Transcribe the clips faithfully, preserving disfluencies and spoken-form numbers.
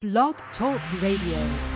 Blog Talk Radio.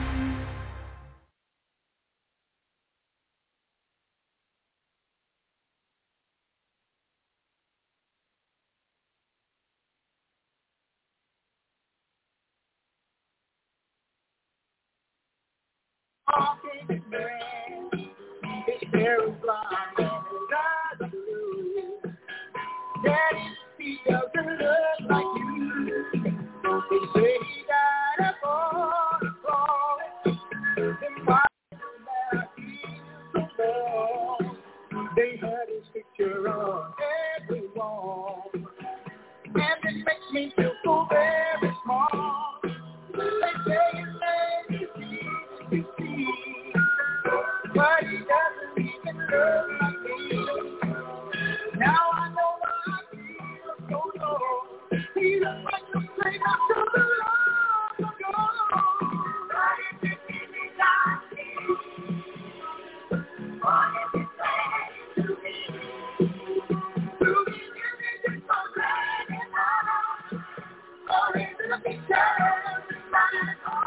This man, his hair is blonde and his eyes are blue. Daddy, he doesn't look like you. They say he died up on the floor. Then why now he's so long? They had his picture on every wall, and it makes me feel so very small. They say his name is you see, but he doesn't even look like me. Now I know why I feel so low. He looks like the play not so long ago. But if you see me like me, what is it saying to me? To be living so glad and all, or is it a picture of my heart?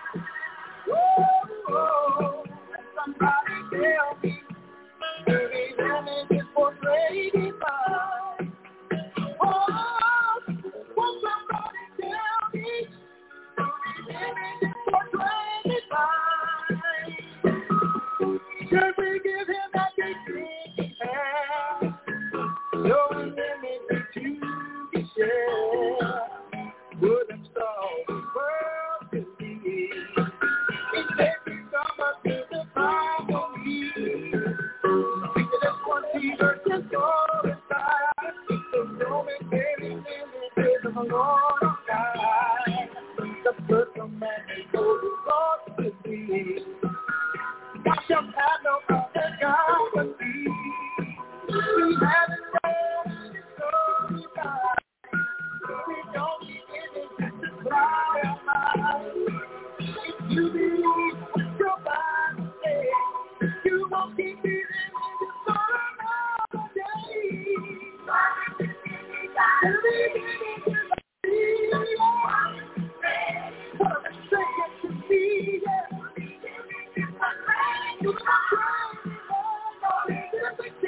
Oh, somebody tell me, baby, that is portrayed in mine. Oh, won't somebody tell me, that is portrayed in mine. Should we give him that big thing he has, showing him anything to share? Would have solved the world to be. You believe what your Bible says, you won't keep living for another day. What a second to be there. You're not trying to be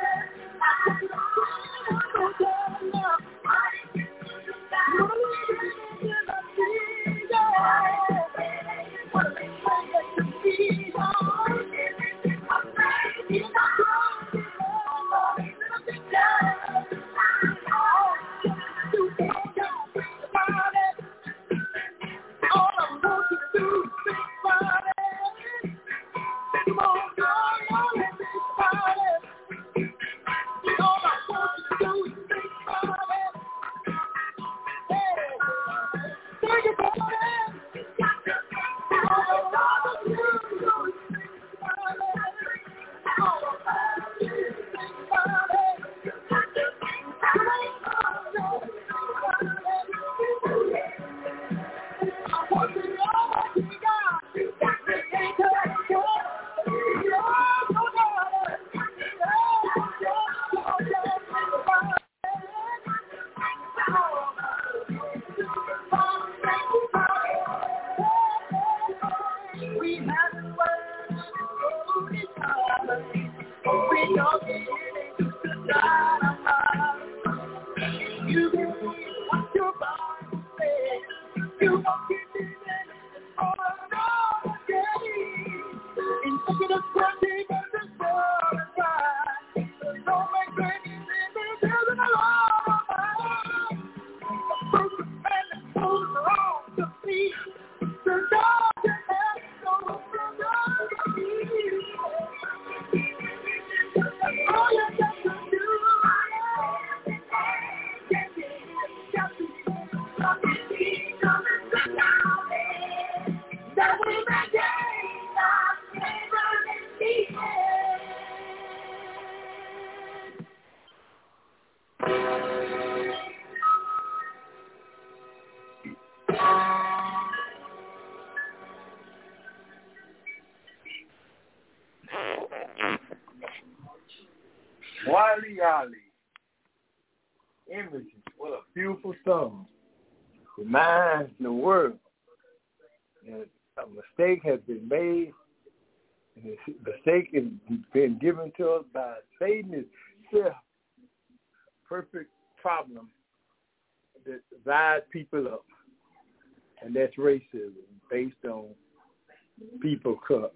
Wally Ollie. Images. What a beautiful song. Reminds the world And a mistake has been made, and the mistake has been given to us by Satan itself. Perfect problem that divides people up, and that's racism based on people color.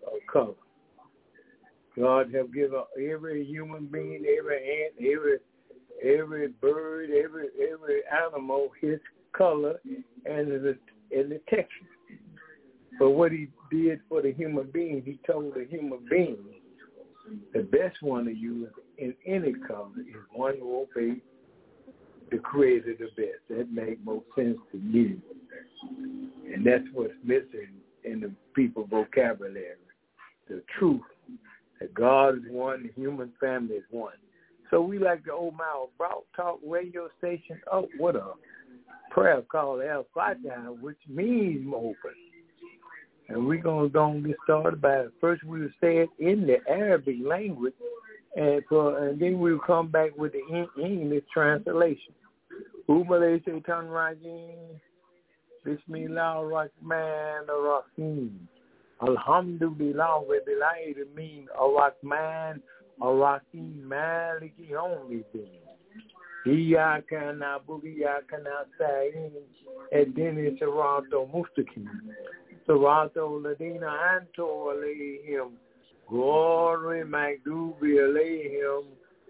God have given every human being, every ant, every every bird, every every animal his color and the and the texture. But what he did for the human being, he told the human being, the best one of you in any color is one who obeys the Creator the best. That makes more sense to me. And that's what's missing in the people vocabulary. The truth that God is one, the human family is one. So we like the old Mile Broad Talk radio station up with a prayer called El Fatiha, which means open. And we're going to go get started by it. First we will say it in the Arabic language, and, for, and then we'll come back with the English translation. Umalay Shaitan Rajim, Bismillah Rahman Rahim. Alhamdulillah Rabbil Alamin Ar-Rahman Ar-Rahim Maliki Yawmiddin. Iyyaka na'budu wa iyyaka nasta'in. Ihdina as-siratal mustaqim. Siratal ladina an'amta alayhim ghayril maghdubi alayhim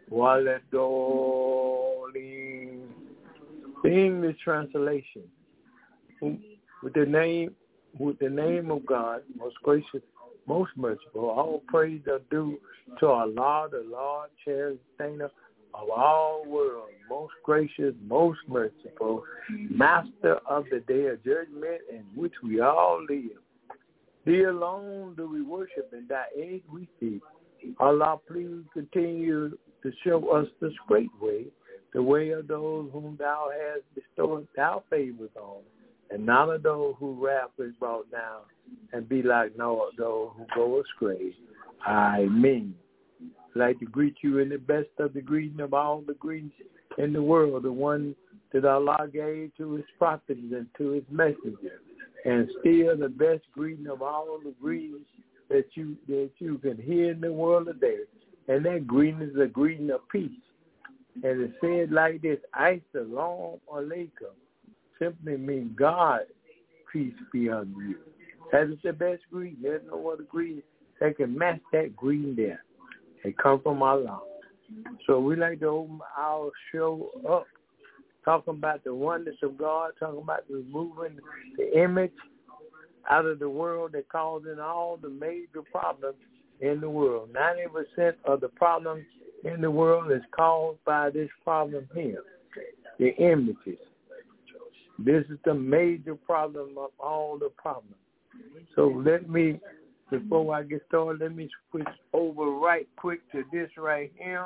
waladdallin. The English translation. With the name With the name of God, most gracious, most merciful, all praise are due to Allah, the Lord, cherished sustainer of all worlds, most gracious, most merciful, master of the day of judgment in which we all live. Thee alone do we worship, and thy aid we seek. Allah, please continue to show us the straight way, the way of those whom thou hast bestowed thy favors on, and none of those who wrath is brought down, and be like none of those who go astray. Amen. I'd like to greet you in the best of the greeting of all the greetings in the world, the one that Allah gave to his prophets and to his messengers, and still the best greeting of all the greetings that you that you can hear in the world today. And that greeting is a greeting of peace. And it's said like this: Assalamu alaikum. Simply means God, peace be unto you. That is the best greeting. There's no other greeting that can match that greeting there. They come from Allah. So we like to open our show up, talking about the oneness of God, talking about removing the image out of the world that causing all the major problems in the world. ninety percent of the problems in the world is caused by this problem here, the images. This is the major problem of all the problems. So let me, before I get started, let me switch over right quick to this right here.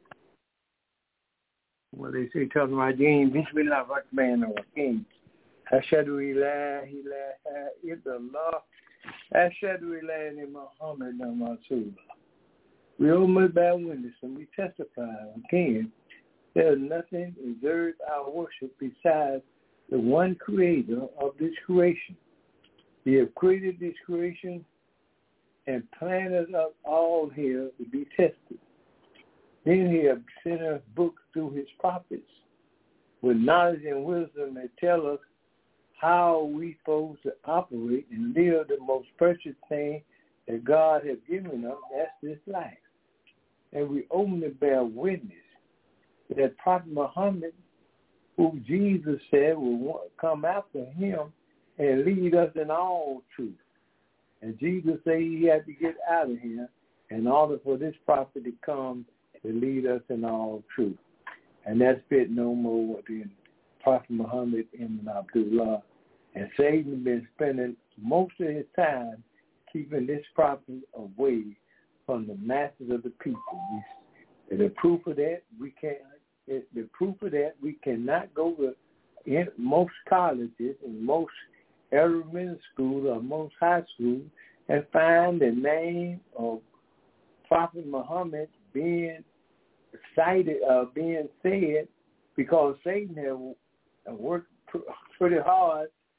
Well, they say, talking about James, Bismillah Rahman Rahim. Ashhadu ilaha ilaha illallah. Ashhadu ilaha Muhammad Rasulullah. We all must bear witness and we testify again. There is nothing deserves our worship besides the one creator of this creation. He has created this creation and planted us all here to be tested. Then he has sent us books through his prophets with knowledge and wisdom that tell us how we supposed to operate and live the most precious thing that God has given us, that's this life. And we openly bear witness that Prophet Muhammad, who Jesus said will come after him and lead us in all truth. And Jesus said he had to get out of here in order for this prophet to come to lead us in all truth. And that's fit no more than Prophet Muhammad ibn Abdullah. And Satan has been spending most of his time keeping this prophet away from the masses of the people. And the proof of that, we can't. The proof of that, we cannot go to in most colleges and most elementary schools or most high schools and find the name of Prophet Muhammad being cited, uh, being said, because Satan has worked pretty hard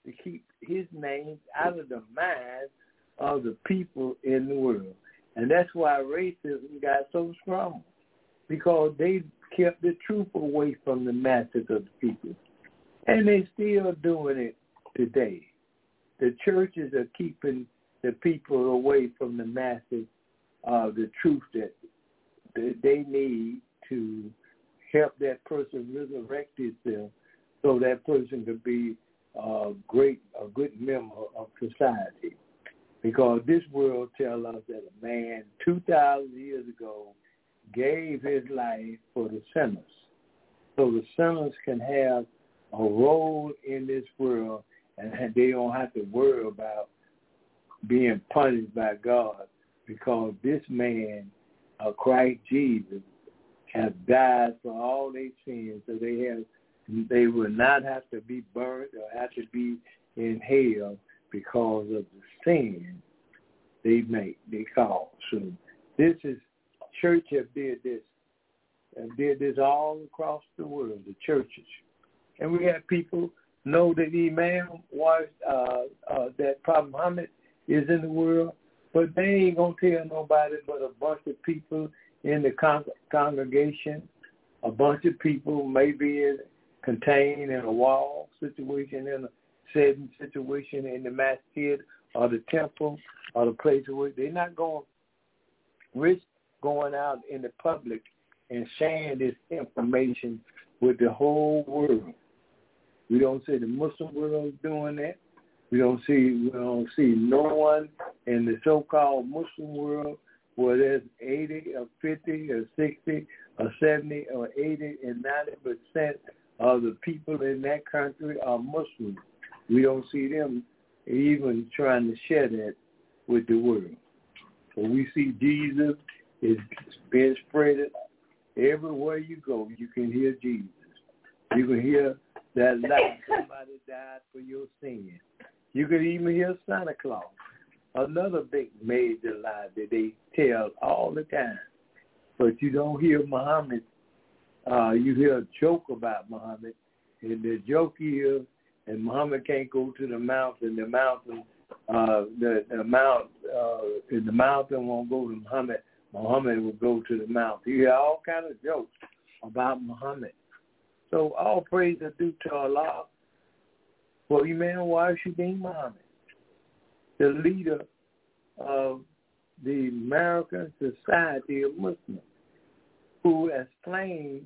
to keep his name out of the minds of the people in the world. And that's why racism got so strong, because they kept the truth away from the masses of the people. And they're still doing it today. The churches are keeping the people away from the masses of the truth that, that they need to help that person resurrect itself so that person could be a great, a good member of society. Because this world tells us that a man two thousand years ago gave his life for the sinners, so the sinners can have a role in this world and they don't have to worry about being punished by God, because this man, uh, Christ Jesus, has died for all their sins, so they have they will not have to be burned or have to be in hell because of the sin they make, they cause. So this is, church have did this, and did this all across the world, the churches. And we have people know that Imam was, uh, uh, that Prophet Muhammad is in the world, but they ain't going to tell nobody but a bunch of people in the con- congregation, a bunch of people maybe in, contained in a wall situation, in a setting situation in the masjid or the temple or the place where they're not going to risk going out in the public and sharing this information with the whole world. We don't see the Muslim world doing that. We don't see we don't see no one in the so-called Muslim world where there's eighty or fifty or sixty or seventy or eighty and ninety percent of the people in that country are Muslim. We don't see them even trying to share that with the world. So we see Jesus is being spread everywhere you go. You can hear Jesus. You can hear that lie. Somebody died for your sin. You can even hear Santa Claus. Another big major lie that they tell all the time. But you don't hear Muhammad. Uh, you hear a joke about Muhammad. And the joke is, and Muhammad can't go to the mountain. The mountain, uh, the, the mount, uh, if the mountain won't go to Muhammad, Muhammad will go to the mountain. You hear all kind of jokes about Muhammad. So all praise is due to Allah for Imam Washiddin Muhammad, the leader of the American Society of Muslims, who explained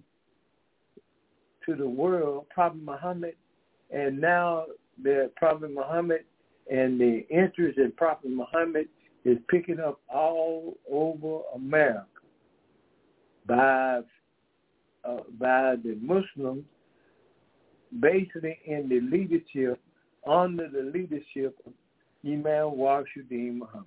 to the world Prophet Muhammad, and now the Prophet Muhammad and the interest in Prophet Muhammad is picking up all over America by uh, by the Muslims, basically in the leadership, under the leadership of Imam Washiddin Muhammad.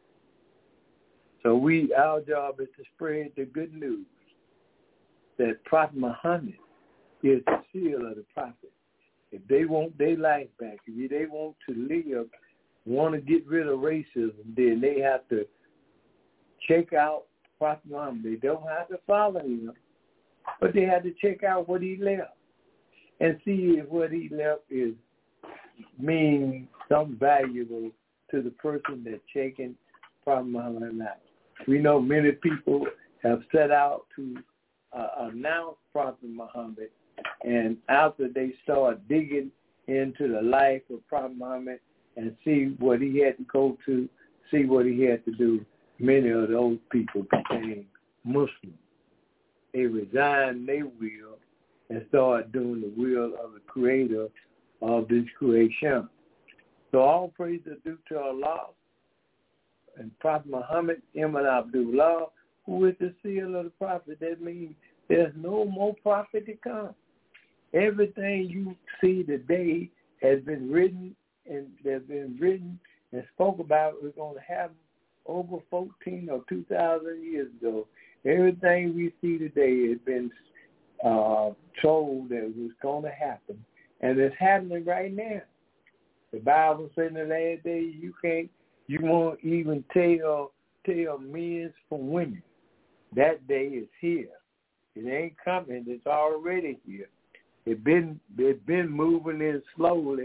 So we, our job is to spread the good news that Prophet Muhammad is the seal of the prophet. If they want their life back, if they want to live, want to get rid of racism, then they have to check out Prophet Muhammad. They don't have to follow him, but they have to check out what he left and see if what he left is mean something valuable to the person that's checking Prophet Muhammad out. We know many people have set out to uh, announce Prophet Muhammad, and after they start digging into the life of Prophet Muhammad and see what he had to go to, see what he had to do, many of those people became Muslims. They resigned their will and started doing the will of the creator of this creation. So all praise is due to Allah and Prophet Muhammad, Ibn Abdullah, who is the seal of the prophet. That means there's no more prophet to come. Everything you see today has been written and has been written and spoke about was going to happen over fourteen or two thousand years ago. Everything we see today has been uh, told that it was going to happen, and it's happening right now. The Bible says in the last days you can't, you won't even tell tell men from women. That day is here. It ain't coming. It's already here. It's been it's been moving in slowly,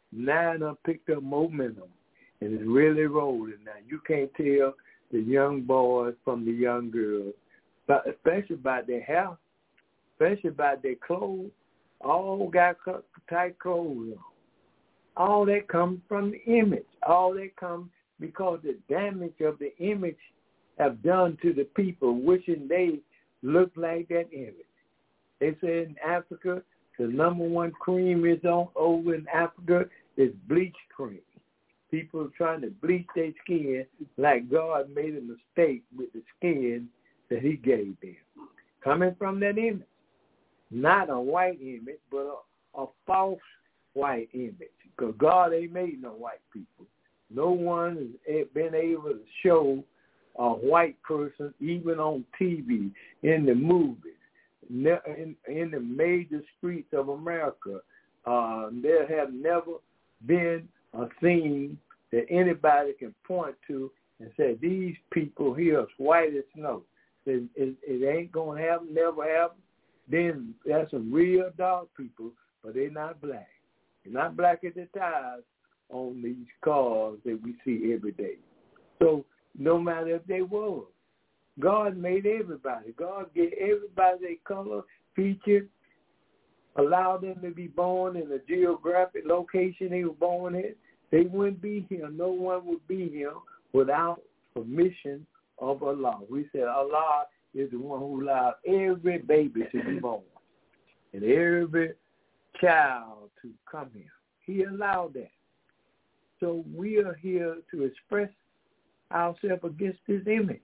Now it done picked up momentum, and it's really rolling now. You can't tell the young boys from the young girls, but especially by their hair, especially by their clothes. All got tight clothes on. All that comes from the image. All that comes because the damage of the image have done to the people, wishing they look like that image. They say in Africa, the number one cream is on over in Africa is bleach cream. People are trying to bleach their skin like God made a mistake with the skin that he gave them. Coming from that image. Not a white image, but a, a false white image. Because God ain't made no white people. No one has been able to show a white person, even on T V, in the movies, in, in the major streets of America. Uh, there have never been a scene that anybody can point to and say, these people here are white as snow. It, it, it ain't going to happen, never happen. Then there's some real dark people, but they're not black. They're not black as the tires on these cars that we see every day. So no matter if they were, God made everybody. God gave everybody their color, feature, allowed them to be born in a geographic location they were born in. They wouldn't be here. No one would be here without permission of Allah. We said Allah is the one who allowed every baby to be born and every child to come here. He allowed that. So we are here to express ourselves against this image.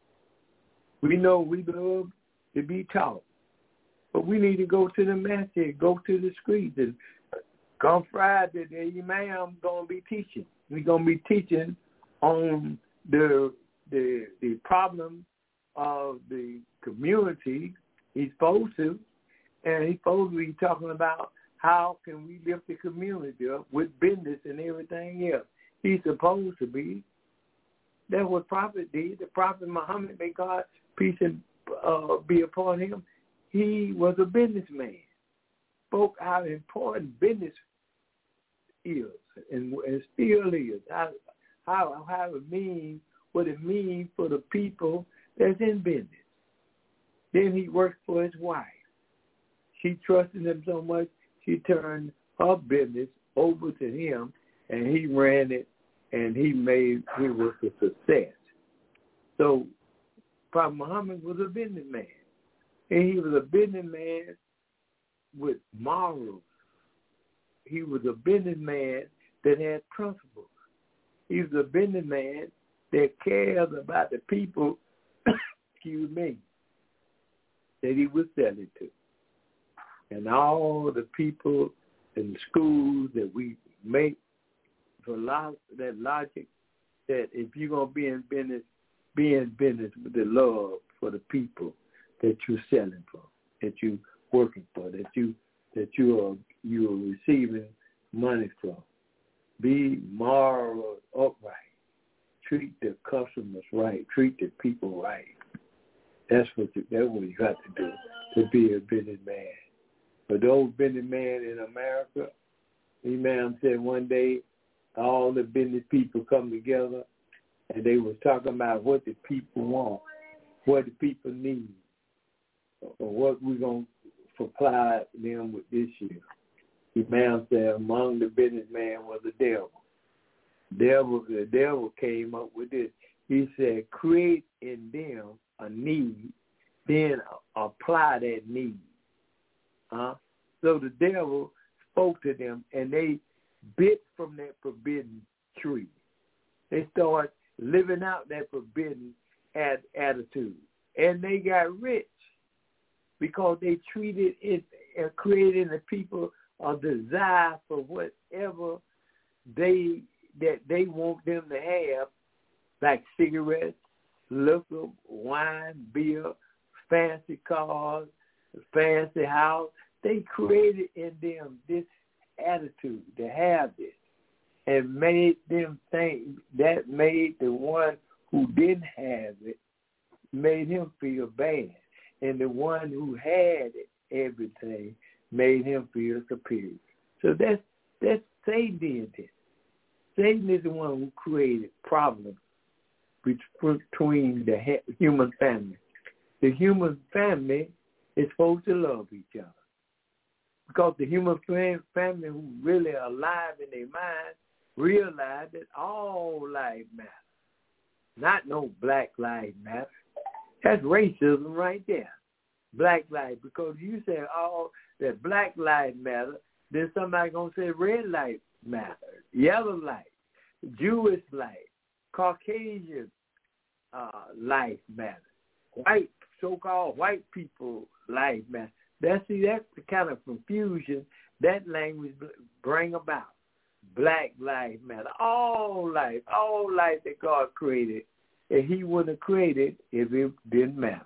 We know we love to be taught, but we need to go to the masjid, go to the streets. And come Friday, the imam going to be teaching. We're going to be teaching on the the the problem of the community. He's supposed to, and he's supposed to be talking about how can we lift the community up with business and everything else. He's supposed to be. That's what Prophet did. The Prophet Muhammad, may God peace and uh, be upon him, he was a businessman. Spoke how important business is and, and still is. How, how, how it means, what it means for the people that's in business. Then he worked for his wife. She trusted him so much, she turned her business over to him, and he ran it, and he made, he was a success. So Prophet Muhammad was a businessman, and he was a businessman with morals. He was a businessman that had principles. He was a businessman that cares about the people, excuse me, that he was selling to. And all the people in the schools that we make for lo- that logic that if you're going to be in business, be in business with the love for the people that you're selling for, that you're working for, that you that you are you are receiving money from. Be moral, upright. Treat the customers right. Treat the people right. That's what you, that's what you got to do to be a businessman. But those businessmen in America, Imam said one day all the business people come together and they was talking about what the people want, what the people need, or what we're going to supply them with this year. Imam said among the businessmen was the devil. Devil. The devil came up with this. He said, create in them a need, then apply that need. Huh? So the devil spoke to them, and they bit from that forbidden tree. They started living out that forbidden ad- attitude, and they got rich because they treated it and created in the people a desire for whatever they that they want them to have, like cigarettes, liquor, wine, beer, fancy cars, fancy house. They created in them this attitude to have this and made them think that made the one who didn't have it, made him feel bad. And the one who had it, everything made him feel superior. So that's that's Satan did this. Satan is the one who created problems between the human family. The human family is supposed to love each other. Because the human family who really are alive in their mind realize that all life matters. Not no black lives matter. That's racism right there. Black life. Because you say all that black lives matter, then somebody gonna say red life matter, yellow life, Jewish life, Caucasian uh, life matter, white so-called white people life matter. That's see, that's the kind of confusion that language bring about. Black life matter, all life, all life that God created, and He wouldn't have created if it didn't matter.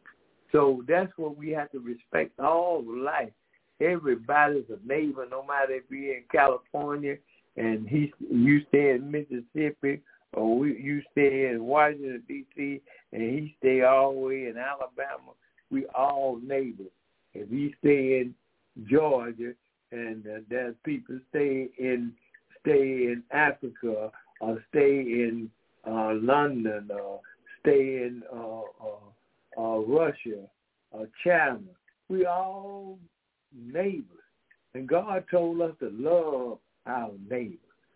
So that's what we have to respect, all life. Everybody's a neighbor, no matter if you're in California and he, you stay in Mississippi, or we, you stay in Washington, D C, and he stay all the way in Alabama. We all neighbors. If he stay in Georgia and uh, there's people stay in stay in Africa or stay in uh, London or stay in uh, uh, uh, Russia or China, we all neighbors. And God told us to love our neighbors.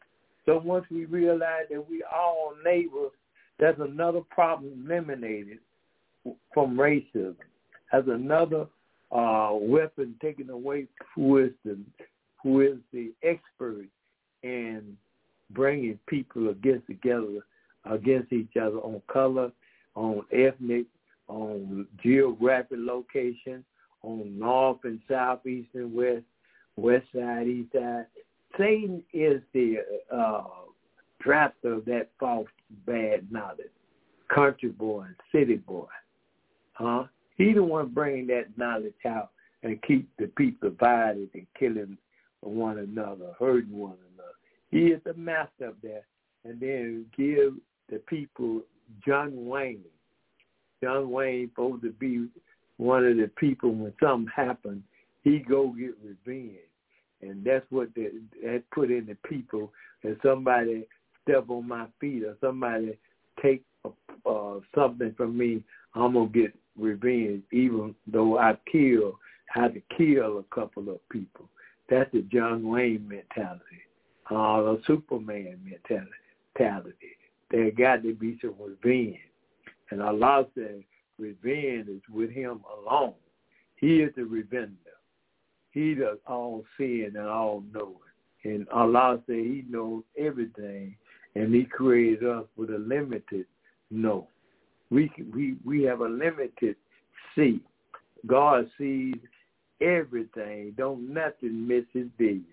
So once we realize that we all neighbors, that's another problem eliminated from racism. That's another uh, weapon taken away who is the who is the expert in bringing people against together against each other on color, on ethnic, on geographic location, on north and south, east and west, west side, east side. Satan is the uh, drafter of that false bad knowledge, country boy and city boy. Huh? He the one bringing that knowledge out and keep the people divided and killing one another, hurting one another. He is the master of that. And then give the people John Wayne. John Wayne supposed to be one of the people when something happened, he go get revenge. And that's what they, that put in the people. And somebody step on my feet or somebody take uh, something from me, I'm going to get revenge, even though I kill, had to kill a couple of people. That's the John Wayne mentality, uh, the Superman mentality. There got to be some revenge. And Allah said revenge is with him alone. He is the revenger. He does all seeing and all knowing. And Allah said he knows everything, and he created us with a limited know. We we we have a limited see. God sees everything. Don't nothing miss his vision.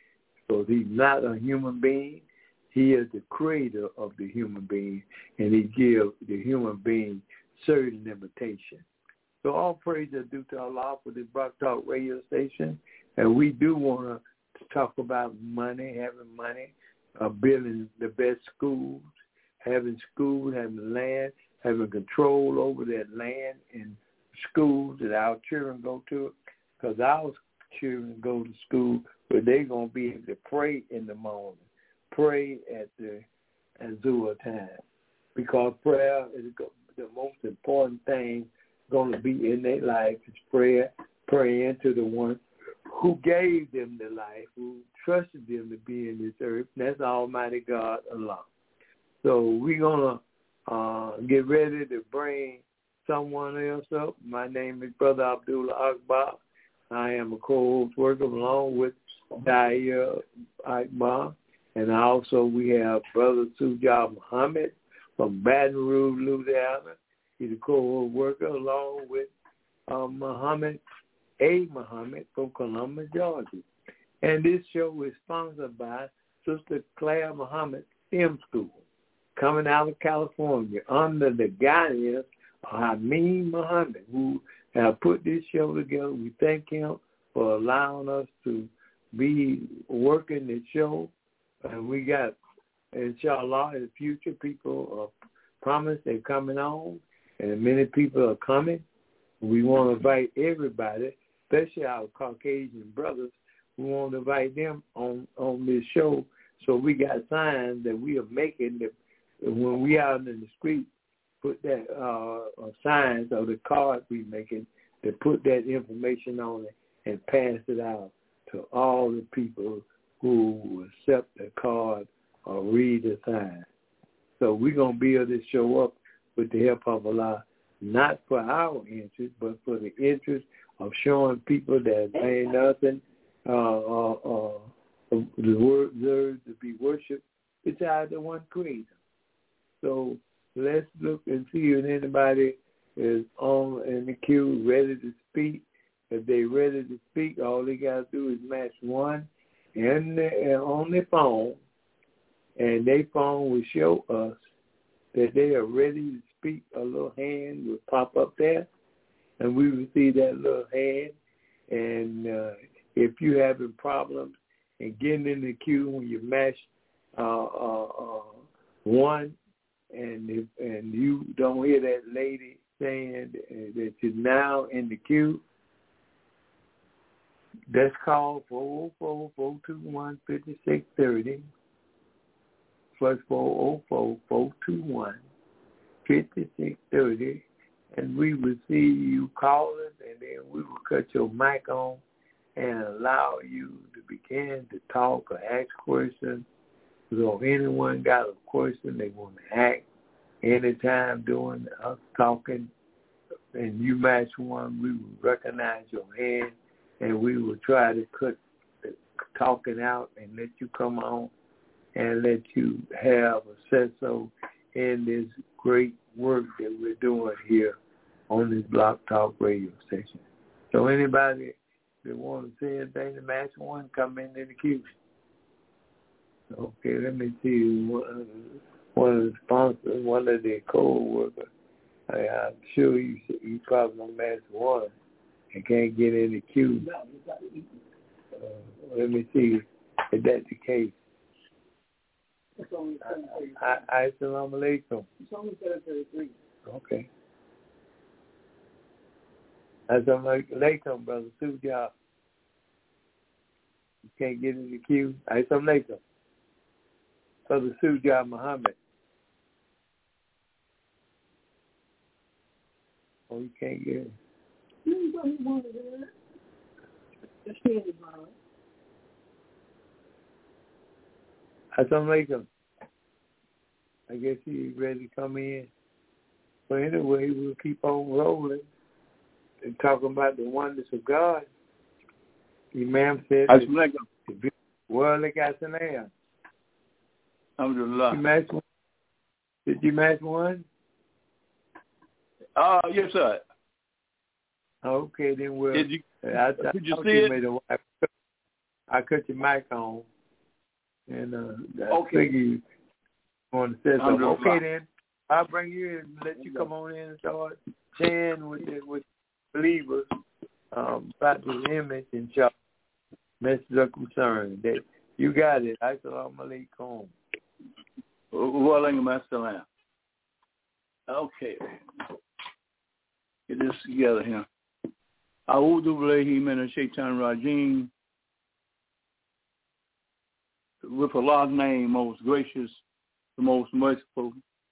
So he's not a human being. He is the creator of the human being, and he gives the human being certain limitations. So all praise is due to Allah for this Rock Talk radio station. And we do want to talk about money, having money, uh, building the best schools, having schools, having land, having control over that land and schools that our children go to. Because our children go to school where they're going to be able to pray in the morning, pray at the at Zuhr time. Because prayer is the most important thing going to be in their life is prayer, praying to the one who gave them the life, who trusted them to be in this earth. And that's Almighty God, Allah. So we're going to uh, get ready to bring someone else up. My name is Brother Abdullah Akbar. I am a co-host worker along with Daya Akbar. And also we have Brother Sujah Muhammad from Baton Rouge, Louisiana. He's a co-host worker along with uh, Muhammad A. Muhammad from Columbus, Georgia. And this show is sponsored by Sister Claire Muhammad Film School, coming out of California under the guidance of Hameen Muhammad, who have put this show together. We thank him for allowing us to be working this show. And we got, inshallah, in the future, people uh, promise they're coming on. And many people are coming. We want to invite everybody, especially our Caucasian brothers, we want to invite them on, on this show. So we got signs that we are making that when we out in the street, put that uh, uh, signs or the card we making to put that information on it and pass it out to all the people who accept the card or read the sign. So we're going to be able to show up with the help of Allah, not for our interest, but for the interest of showing people that ain't nothing uh, uh, uh, the word deserves to be worshipped besides the one creator. So let's look and see if anybody is on in the queue ready to speak. If they're ready to speak, all they got to do is match one in the, on their phone, and their phone will show us that they are ready to speak. A little hand will pop up there, and we will see that little hand. And uh, if you're having problems and getting in the queue when you match uh, uh, uh, one, and if, and you don't hear that lady saying that you're now in the queue, that's called four oh four, four two one, five six three oh, plus four oh four, four two one, five six three oh, and we will see you calling, and then we will cut your mic on and allow you to begin to talk or ask questions. So if anyone got a question they want to ask anytime during us talking, and you match one, we will recognize your hand, and we will try to cut the talking out and let you come on and let you have a say-so in this great work that we're doing here on this Block Talk radio station. So anybody that want to say anything to match one, come in in the queue. Okay, let me see. One, one of the sponsors, one of the co-workers, I, I'm sure you, you probably don't match one and can't get in the queue. Uh, let me see if that's the case. Assalamu alaikum. It's only seven thirty-three. Okay. Assalamu alaikum, brother Sujah. You can't get in the queue. Assalamu alaikum. Brother Sujah Muhammad. Oh, you can't get in. Assalamu alaikum. I guess he's ready to come in. But anyway, we'll keep on rolling and talking about the wonders of God. Imam said, Assalamu alaikum. Wa alaikum assalam. Alhamdulillah. Did you match one? Did you match one? Uh, yes, sir. Okay, then we'll. Did you, I, I, did you I see it? Made a, I, I cut your mic on, and uh, I okay. figure you want to say something. Alhamdulillah. Okay, then I'll bring you in and let you come on in and start sharing with the, with believers um, about this image and show message of concern. That you got it. Assalamu alaikum. Wa alaikum assalam. Okay. Get this together here. A'udhu billahi minash shaitanir rajim. With Allah's name, most gracious, the most merciful.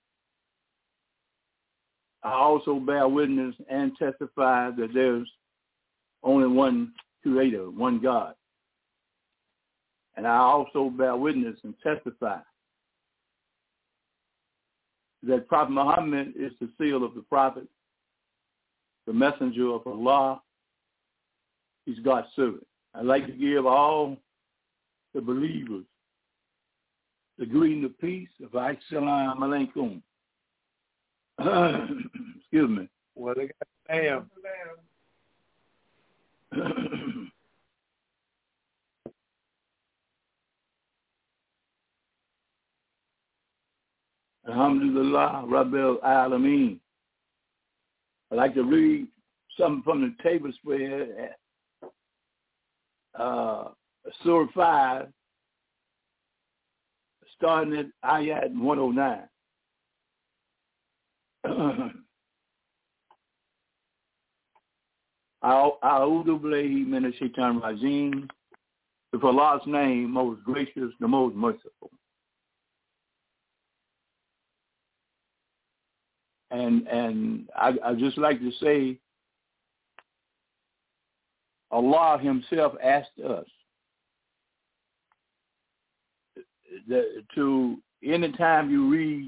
I also bear witness and testify that there's only one creator, one God. And I also bear witness and testify that Prophet Muhammad is the seal of the prophet, the messenger of Allah. He's God's servant. I'd like to give all the believers the greeting of peace of Assalamu alaikum. Excuse me. Well, I am. Alhamdulillah, Rabbil Alameen. I'd like to read something from the table spread, uh, Surah five, starting at Ayat one oh nine. A'udhu billahi minash shaitanir rajim. if Allah's name, most gracious, the most merciful. And and I, I just like to say, Allah himself asked us that to, anytime you read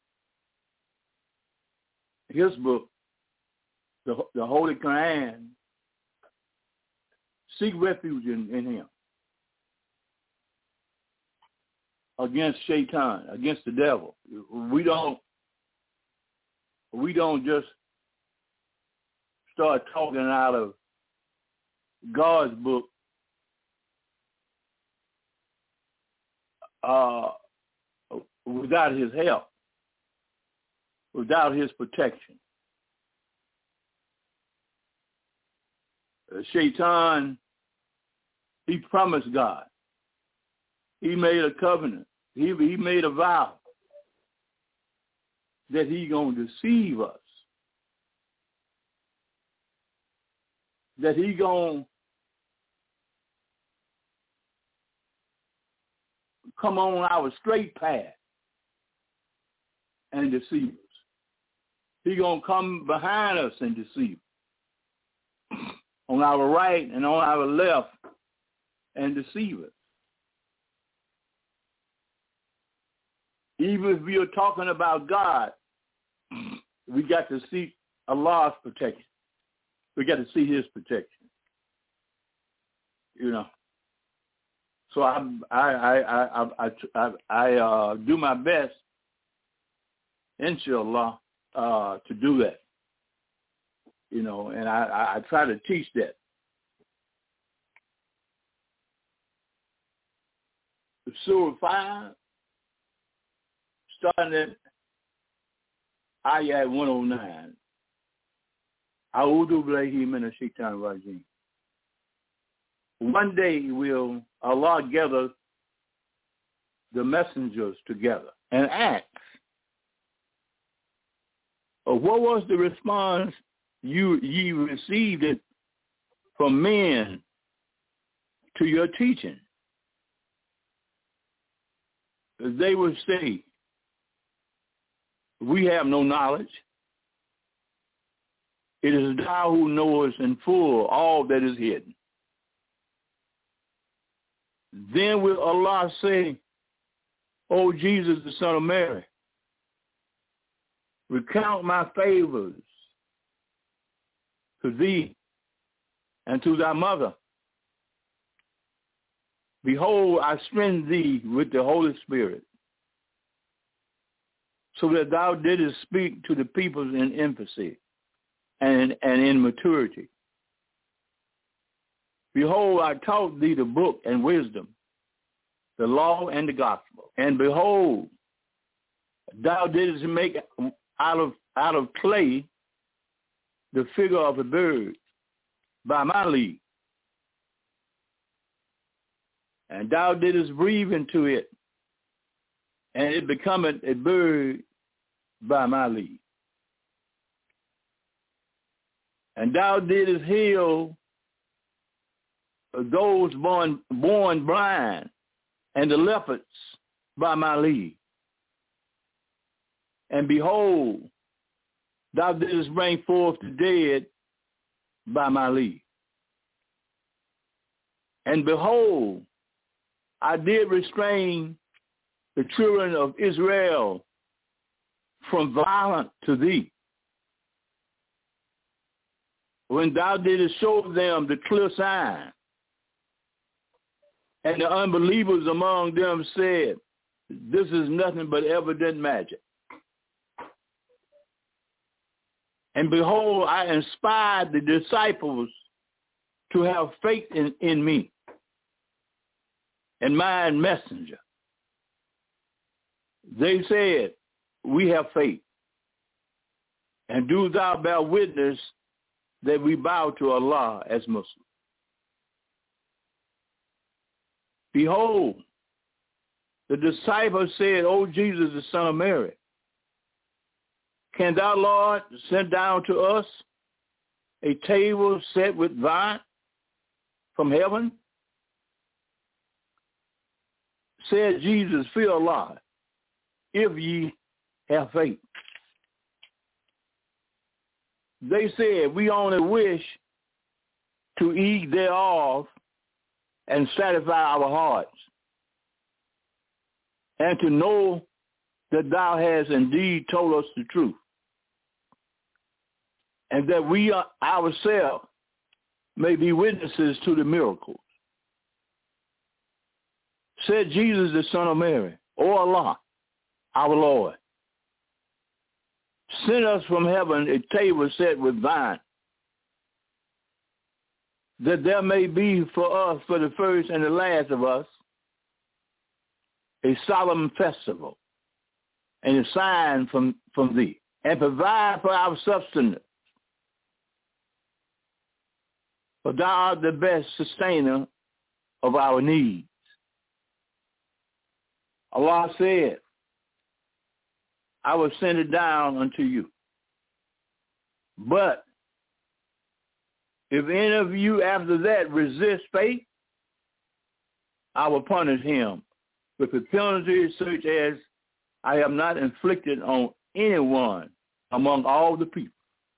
his book, the, the Holy Quran, seek refuge in, in him against Shaitan, against the devil. We don't we don't just start talking out of God's book uh, without his help, without his protection. Uh, Shaitan, he promised God. He made a covenant. He, he made a vow that he's going to deceive us, that he's going to come on our straight path and deceive us. He's going to come behind us and deceive us, on our right and on our left, and deceive us. Even if we are talking about God, we got to seek Allah's protection. We got to see his protection. You know. So I I I I I, I, I uh, do my best, inshallah, uh, to do that. You know, and I, I, I try to teach that. Surah five, starting at ayat one oh nine. A'udhu billahi minash shaitanir rajim. One day will Allah gather the messengers together and ask, what was the response you ye received it from men to your teaching? They would say, we have no knowledge. It is thou who knowest in full all that is hidden. Then will Allah say, O Jesus, the Son of Mary, recount my favors to thee and to thy mother. Behold, I strengthen thee with the Holy Spirit, so that thou didst speak to the peoples in infancy and, and in maturity. Behold, I taught thee the book and wisdom, the law and the gospel. And behold, thou didst make out of out of clay the figure of a bird by my leave. And thou didst breathe into it, and it becometh a bird by my leave. And thou didst heal those born born blind, and the lepers by my leave. And behold, thou didst bring forth the dead by my leave. And behold, I did restrain the children of Israel from violence to thee, when thou didst show them the clear sign. And the unbelievers among them said, this is nothing but evident magic. And behold, I inspired the disciples to have faith in, in me and my messenger. They said, we have faith. And do thou bear witness that we bow to Allah as Muslims. Behold, the disciples said, O Jesus, the Son of Mary, can thou, Lord, send down to us a table set with wine from heaven? Said Jesus, fear Allah, if ye have faith. They said, we only wish to eat thereof and satisfy our hearts, and to know that thou hast indeed told us the truth, and that we ourselves may be witnesses to the miracles. Said Jesus, the Son of Mary, O Allah, our Lord, send us from heaven a table set with wine, that there may be for us, for the first and the last of us, a solemn festival and a sign from, from thee, and provide for our sustenance. For thou art the best sustainer of our needs. Allah said, I will send it down unto you. But if any of you after that resist faith, I will punish him with a penalty such as I have not inflicted on anyone among all the people.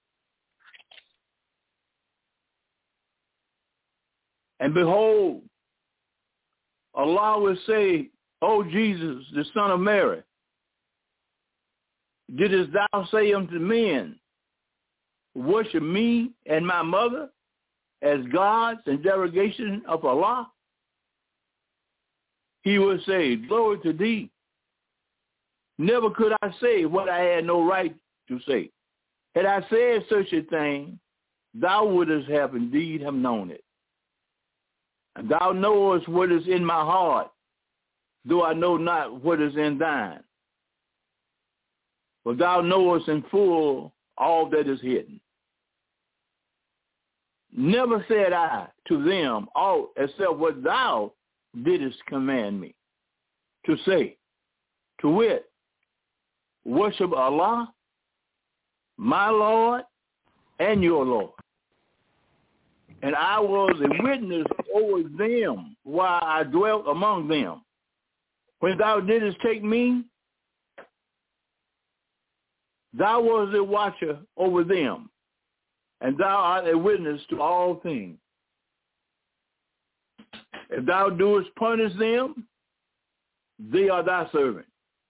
And behold, Allah will say, O Jesus, the Son of Mary, didst thou say unto men, worship me and my mother as gods and derogation of Allah? He will say, glory to thee. Never could I say what I had no right to say. Had I said such a thing, thou wouldst have indeed have known it. And thou knowest what is in my heart, though I know not what is in thine. For thou knowest in full all that is hidden. Never said I to them aught except what thou didst command me to say, to wit, worship Allah, my Lord, and your Lord. And I was a witness over them while I dwelt among them. When thou didst take me, thou was a watcher over them, and thou art a witness to all things. If thou doest punish them, they are thy servant.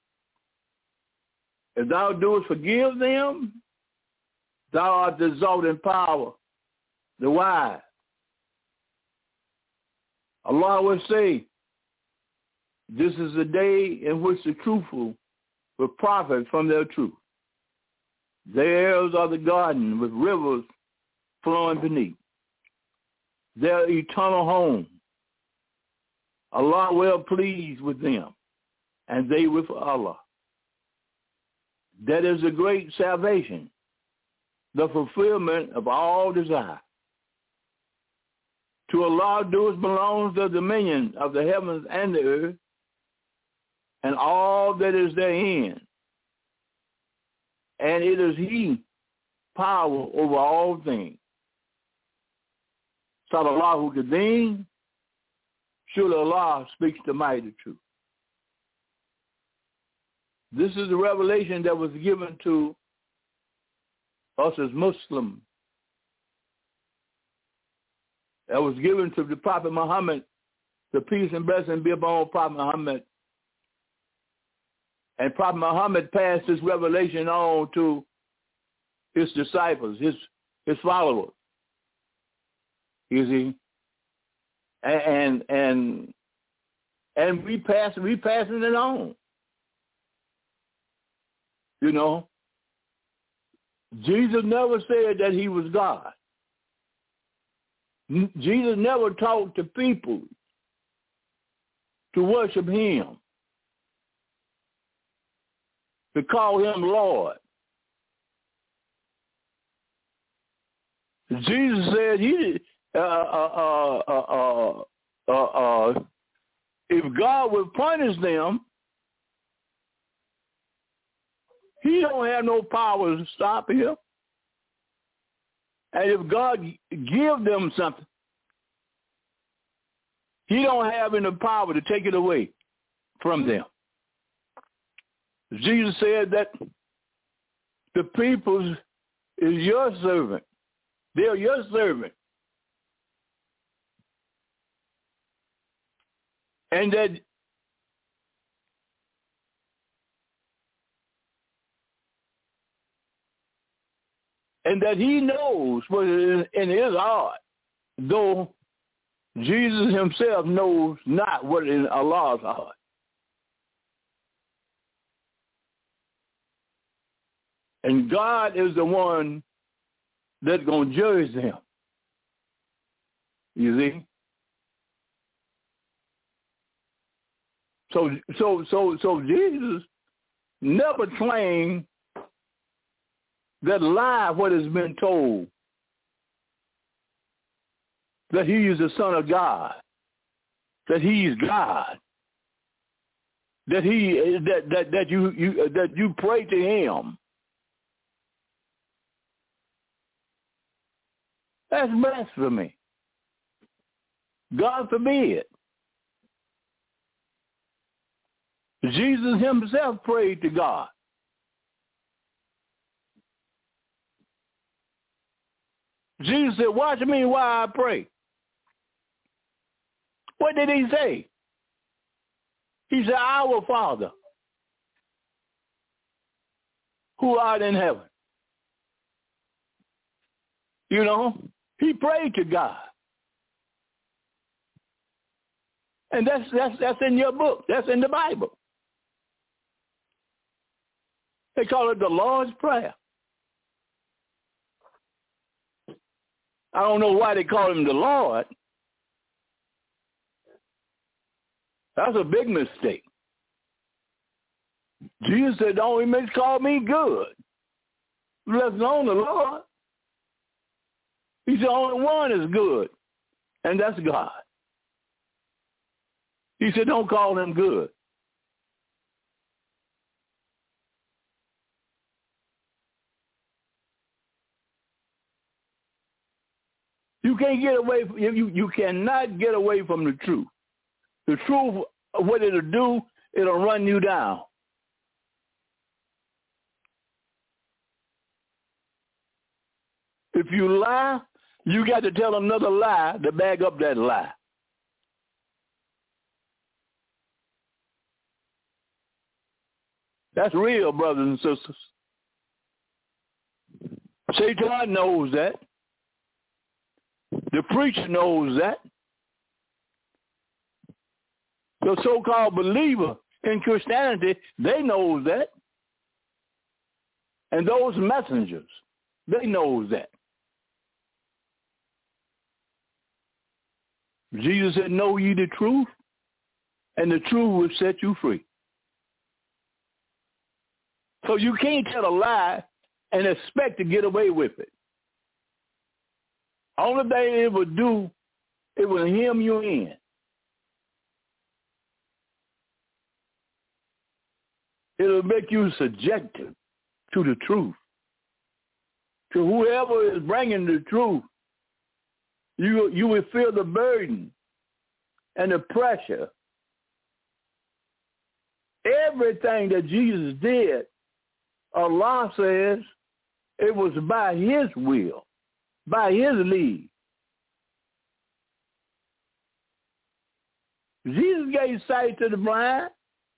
If thou doest forgive them, thou art the exalted power, the wise. Allah will say, this is the day in which the truthful will profit from their truth. Theirs are the garden with rivers flowing beneath. Their eternal home. Allah well pleased with them, and they with Allah. That is a great salvation, the fulfillment of all desire. To Allah does belongs the dominion of the heavens and the earth, and all that is therein. And it is he power over all things. Sallallahu Kadeem, surely Allah speaks the mighty truth. This is the revelation that was given to us as Muslims. That was given to the Prophet Muhammad, the peace and blessing be upon Prophet Muhammad. And Prophet Muhammad passed this revelation on to his disciples, his his followers. You see? And and and we pass we passing it on. You know? Jesus never said that he was God. Jesus never taught the people to worship him, to call him Lord. Jesus said, he, uh, uh, uh, uh, uh, uh, if God would punish them, he don't have no power to stop him. And if God give them something, he don't have any power to take it away. from them. Jesus said that the people is your servant. They're your servant. And that and that he knows what is in his heart, though Jesus himself knows not what is in Allah's heart. And God is the one that's going to judge them. You see? So, so, so, so Jesus never claimed that lie what has been told, that he is the Son of God, that he is God, that he that that that you you that you pray to him. That's blasphemy. God forbid. Jesus himself prayed to God. Jesus said, watch me while I pray. What did he say? He said, our Father, who art in heaven. You know, he prayed to God. And that's that's that's in your book. That's in the Bible. They call it the Lord's Prayer. I don't know why they call him the Lord. That's a big mistake. Jesus said, don't even call me good, let alone the Lord. He's the only one that's good, and that's God. He said, don't call him good. You can't get away from, you, you cannot get away from the truth. The truth, what it'll do, it'll run you down. If you lie, you got to tell another lie to back up that lie. That's real, brothers and sisters. Satan knows that. The preacher knows that. The so-called believer in Christianity, they know that. And those messengers, they know that. Jesus said, know ye the truth, and the truth will set you free. So you can't tell a lie and expect to get away with it. Only thing it will do, it will hem you in. It'll make you subjective to the truth. To whoever is bringing the truth, you, you will feel the burden and the pressure. Everything that Jesus did, Allah says it was by his will, by his lead. Jesus gave sight to the blind.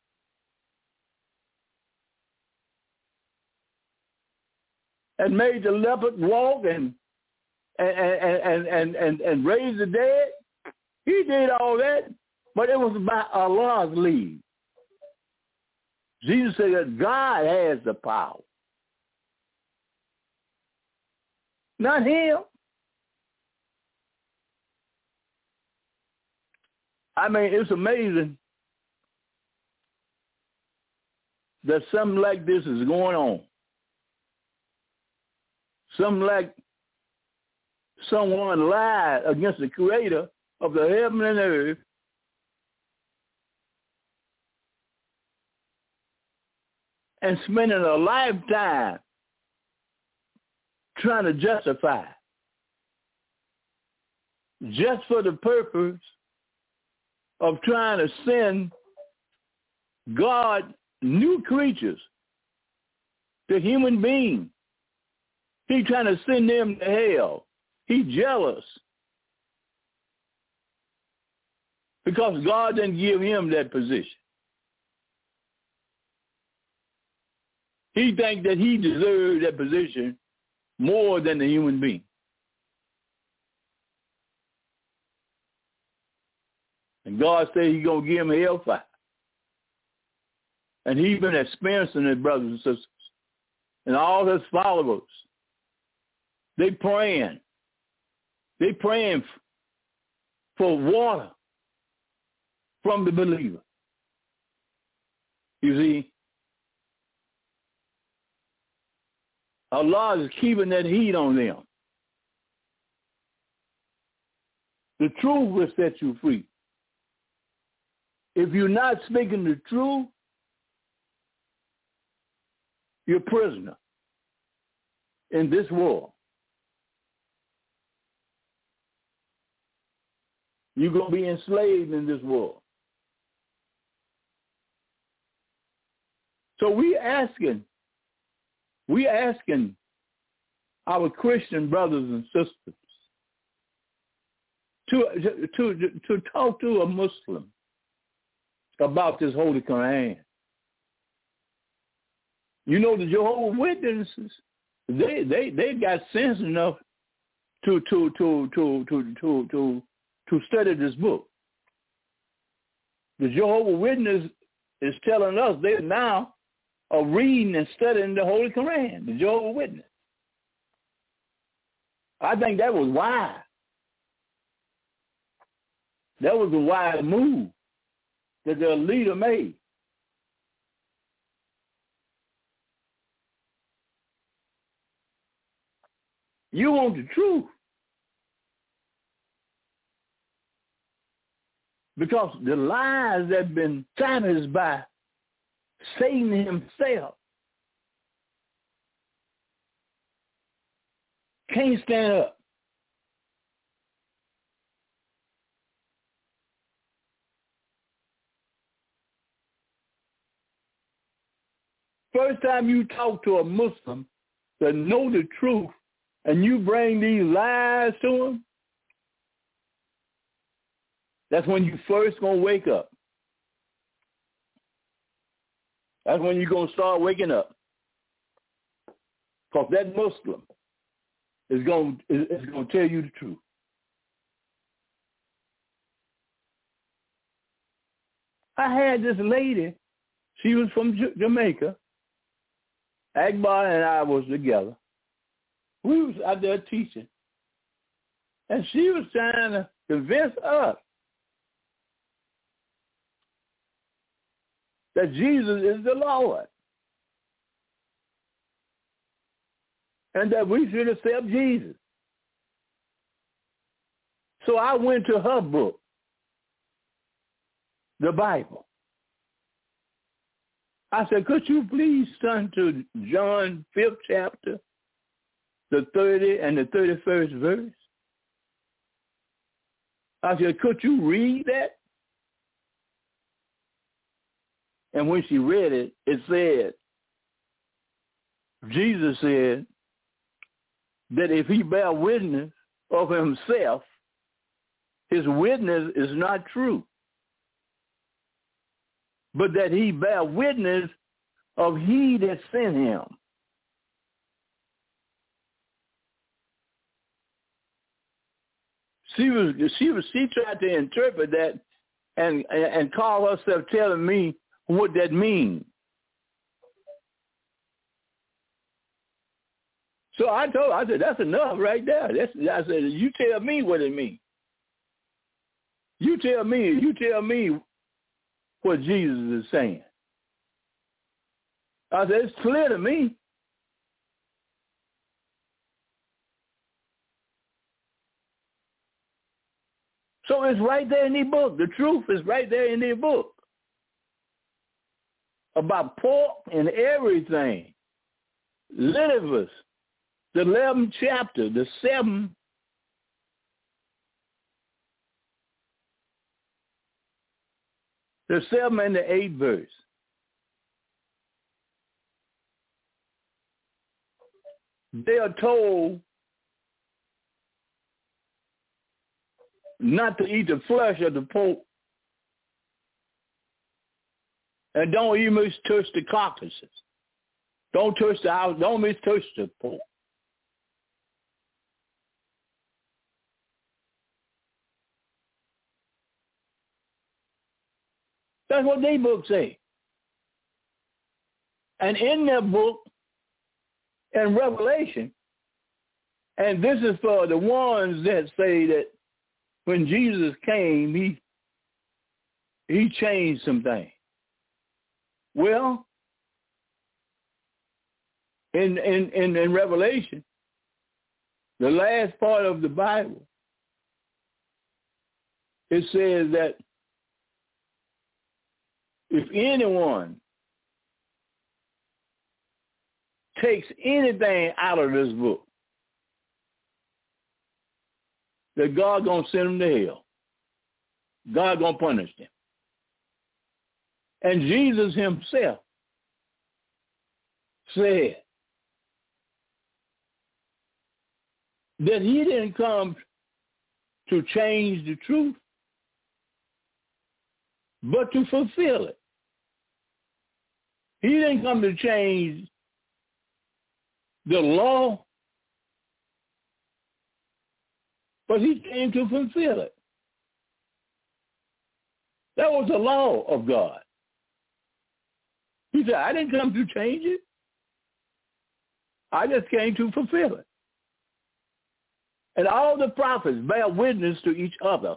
And made the leopard walk and and and and and, and raise the dead. He did all that, but it was by Allah's lead. Jesus said that God has the power, not him. I mean, it's amazing that something like this is going on. Something like someone lied against the creator of the heaven and earth, and spending a lifetime trying to justify just for the purpose of trying to send God, new creatures, the human being. He trying to send them to hell. He jealous because God didn't give him that position. He thinks that he deserved that position more than the human being. And God said he's going to give him hellfire. And he's been experiencing it, brothers and sisters. And all his followers, they praying. They praying for water from the believer. You see, Allah is keeping that heat on them. The truth will set you free. If you're not speaking the truth, you're a prisoner in this world. You're going to be enslaved in this world. So we asking, we asking our Christian brothers and sisters to, to, to, to talk to a Muslim about this Holy Quran. You know, the Jehovah's Witnesses, they they they got sense enough to to to to to to to, to study this book. The Jehovah's Witness is telling us they now are reading and studying the Holy Quran. The Jehovah's Witness. I think that was wise. That was a wise move that their leader made. You want the truth. Because the lies that have been established by Satan himself can't stand up. First time you talk to a Muslim that know the truth and you bring these lies to them, that's when you first going to wake up. That's when you're going to start waking up. Because that Muslim is going, is, is going to tell you the truth. I had this lady, she was from J- Jamaica. Akbar and I was together. We was out there teaching. And she was trying to convince us that Jesus is the Lord. And that we should accept Jesus. So I went to her book, the Bible. I said, could you please turn to John fifth chapter, the thirtieth and the thirty-first verse? I said, could you read that? And when she read it, it said, Jesus said that if he bear witness of himself, his witness is not true, but that he bear witness of he that sent him. She was, she was, she tried to interpret that and, and, and call herself telling me what that means. So I told her, I said, that's enough right there. That's, I said, you tell me what it means. You tell me, you tell me what Jesus is saying. I said, it's clear to me. So it's right there in the book. The truth is right there in the book. About pork and everything. Leviticus, the eleventh chapter, the seventh. The seventh and the eighth verse. they are told not to eat the flesh of the pork, and don't even touch the carcasses. Don't touch the house. Don't miss touch the pork. That's what they book say. And in their book, in Revelation, and this is for the ones that say that when Jesus came, he he changed some things. Well, in in, in, in Revelation, the last part of the Bible, it says that if anyone takes anything out of this book, that God gonna send them to hell. God gonna punish them. And Jesus himself said that he didn't come to change the truth, but to fulfill it. He didn't come to change the law, but he came to fulfill it. That was the law of God. He said, I didn't come to change it. I just came to fulfill it. And all the prophets bear witness to each other.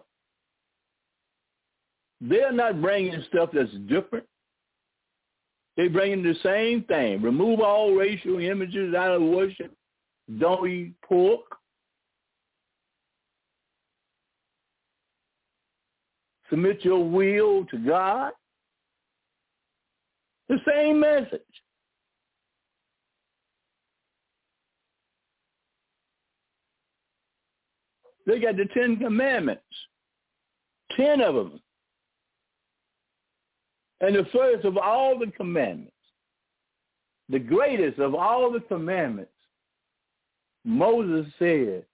They're not bringing stuff that's different. They're bringing the same thing. Remove all racial images out of worship. Don't eat pork. Submit your will to God. The same message. They got the Ten Commandments. Ten of them. And the first of all the commandments, the greatest of all the commandments, Moses said,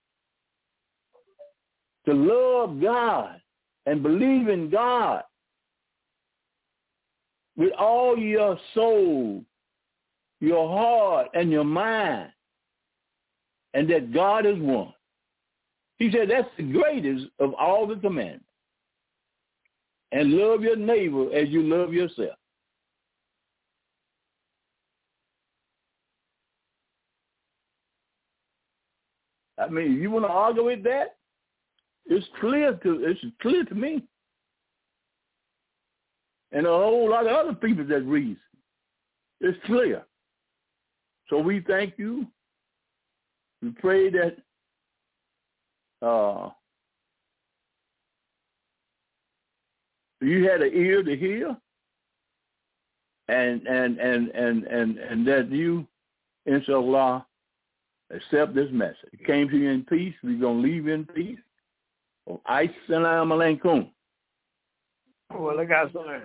to love God and believe in God with all your soul, your heart, and your mind, and that God is one. He said that's the greatest of all the commandments. And love your neighbor as you love yourself. I mean, you want to argue with that? It's clear to it's clear to me. And a whole lot of other people that read. It's clear. So we thank you. We pray that uh, you had an ear to hear, and and and and and, and that you, inshallah, accept this message. It came to you in peace. We're gonna leave you in peace. Assalamu alaikum. Well, I got something.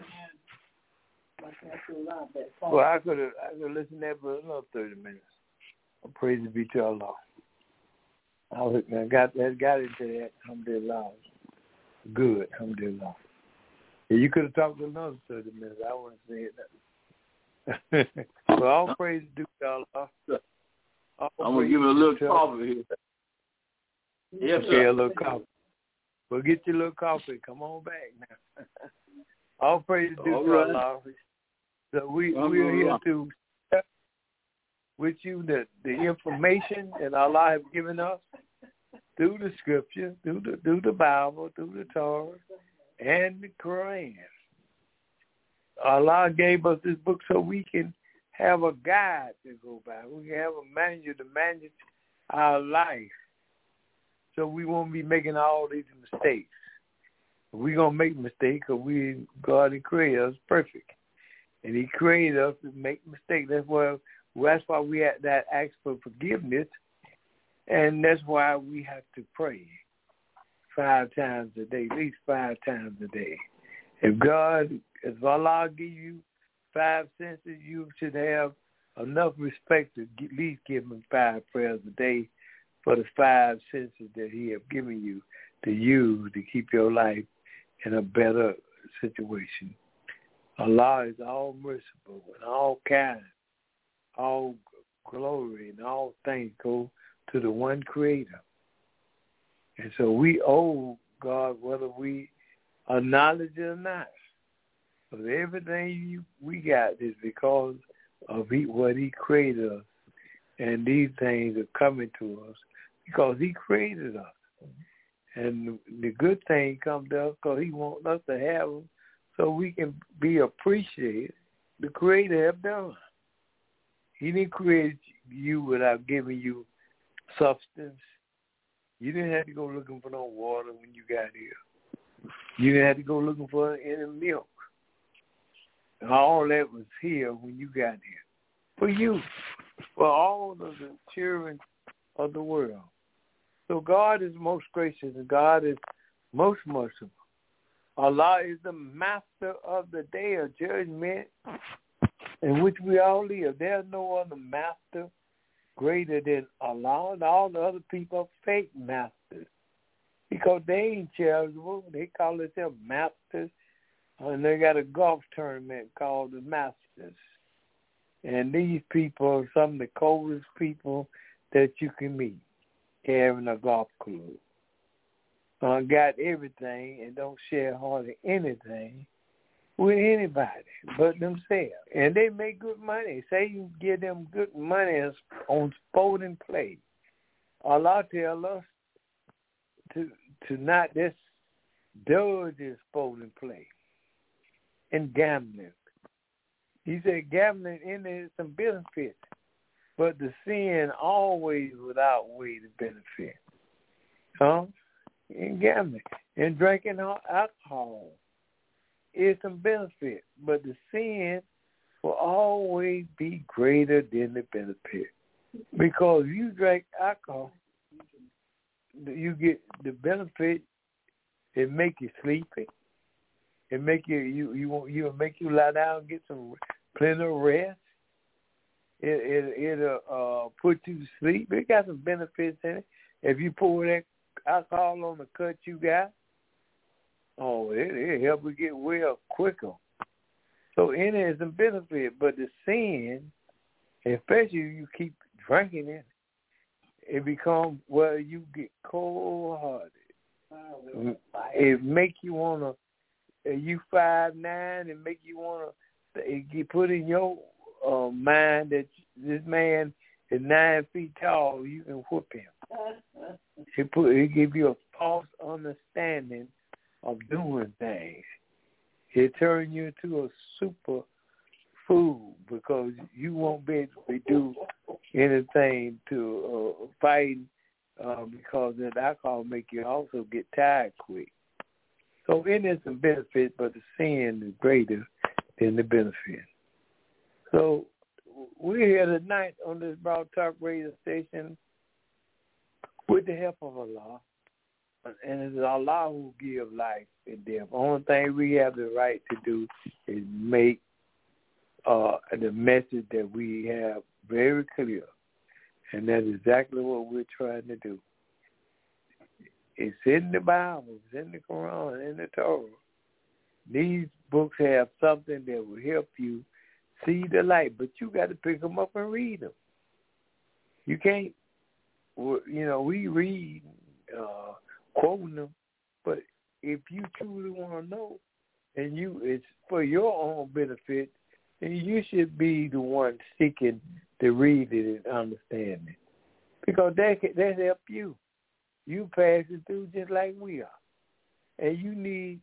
Well, I could have I could listen to that for another thirty minutes. Praise be to Allah. I was, I got that got into that. Alhamdulillah. Good. Alhamdulillah. Yeah, you could have talked for another thirty minutes. I wouldn't say nothing. Well, all praise due to Allah. All I'm gonna give it a little coffee here. Yes, okay, sir. a little coffee. Well, get your little coffee. Come on back now. All praise due to right. Allah. So we I'm we are here right. to share with you the the information that Allah has given us through the Scripture, through the through the Bible, through the Torah, and the Quran. Allah gave us this book so we can have a guide to go by. We can have a manual to manage our life, so we won't be making all these mistakes. We're going to make mistakes because we, God created us perfect. And he created us to make mistakes. That's why, that's why we have that ask for forgiveness, and that's why we have to pray five times a day, at least five times a day. If God, if Allah give you five senses, you should have enough respect to at least give him five prayers a day for the five senses that he has given you to use to keep your life in a better situation. Allah is all merciful and all kind. All glory and all things go to the one creator. And so we owe God whether we acknowledge it or not. But everything you, we got is because of he, what he created us. And these things are coming to us because he created us. And the good thing comes to us because he wants us to have them so we can be appreciated. The Creator have done. He didn't create you without giving you substance. You didn't have to go looking for no water when you got here. You didn't have to go looking for any milk. All that was here when you got here. For you. For all of the children of the world. So God is most gracious and God is most merciful. Allah is the master of the day of judgment in which we all live. There's no other master greater than Allah, and all the other people are fake masters because they ain't charitable. They call themselves masters, and they got a golf tournament called the Masters. And these people are some of the coldest people that you can meet having a golf club. Uh, got everything and don't share hardly anything with anybody but themselves. And they make good money. Say you give them good money on sporting play. Allah tell us to to not just dodge this sporting play and gambling. He said gambling in there is some benefits, but the sin always would outweigh the benefit. Huh? In gambling and drinking alcohol is some benefit, but the sin will always be greater than the benefit. Because you drink alcohol, you get the benefit. It make you sleepy. It make you you you want you make you lie down and get some plenty of rest. It it it'll uh, put you to sleep. It got some benefits in it. If you pour that alcohol on the cut you got, oh, it it help you get well quicker. So in it is some benefit, but the sin, especially if you keep drinking it, it becomes where you get cold-hearted. It make you wanna. You five nine, and make you wanna. You put in your uh, mind that this man is nine feet tall. You can whoop him. It put it give you a false understanding of doing things. It turn you into a super fool because you won't be able to do anything to uh, fight uh, because that alcohol make you also get tired quick. So it is some benefit, but the sin is greater than the benefit. So we're here tonight on this Broad Talk radio station with the help of Allah. And it is Allah who gives life and death. The only thing we have the right to do is make uh, the message that we have very clear. And that's exactly what we're trying to do. It's in the Bible, it's in the Quran, in the Torah. These books have something that will help you see the light, but you got to pick them up and read them. You can't, you know, we read, uh, quoting them, but if you truly want to know, and you it's for your own benefit, then you should be the one seeking to read it and understand it, because that that help you. You pass it through just like we are, and you need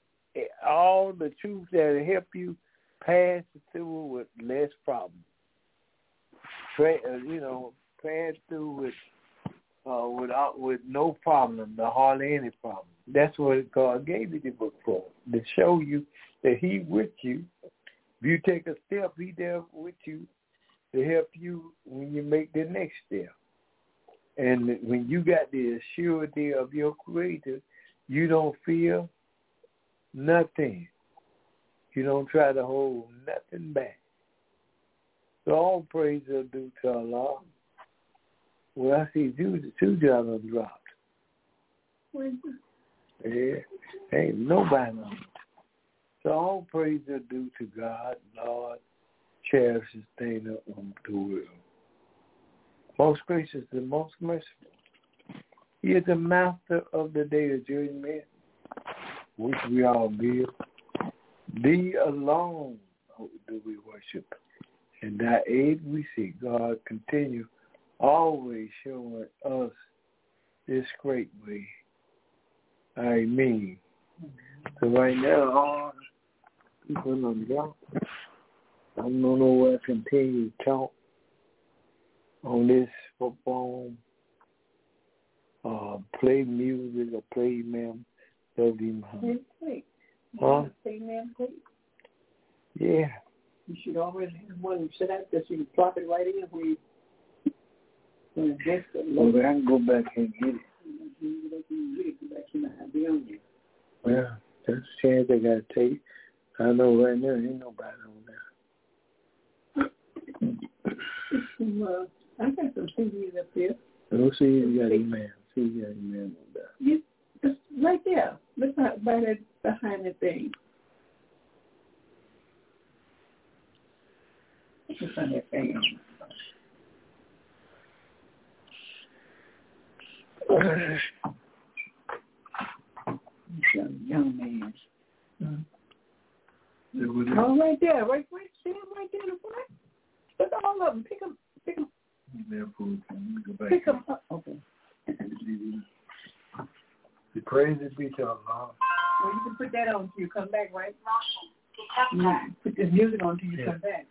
all the truth that will help you pass it through with less problems. You know, pass through with. Uh, without with no problem, or hardly any problem. That's what God gave you the book for, to show you that He with you. If you take a step, He there with you to help you when you make the next step. And when you got the surety of your Creator, you don't fear nothing. You don't try to hold nothing back. So all praise are due to Allah. Well, I see two, two jobs dropped. Yeah, ain't nobody on it. So all praise are due to God, Lord, cherish, sustainer of the world. Most gracious and most merciful. He is the master of the day of judgment, which we all give. Thee alone do we worship. And thy aid we seek. God, continue always showing us this great way. I mean. So right now, all people on the block, I don't know where I continue to talk on this football, uh, play music or play ma'am, W M. Play. Huh? Play ma'am, play. Yeah. You should always have one set up that you can plop it right in where you when it gets the Well, I can go back and get it. Well, that's a chance I gotta take. I know right now ain't nobody on there. Well, I got some C Ds up there. Don't see you got any man. See you got any man on there. You, it's right there. Look right by that behind the thing. It's on that thing. Young, young man. Mm-hmm. Oh, right there, right, right, stand right there in the front. Look at all of them. Pick them, pick them. Pick them up. Okay. The praise be to Allah. Well, you can put that on till you come back, right? Mm-hmm. Put this music on till you yeah. come back.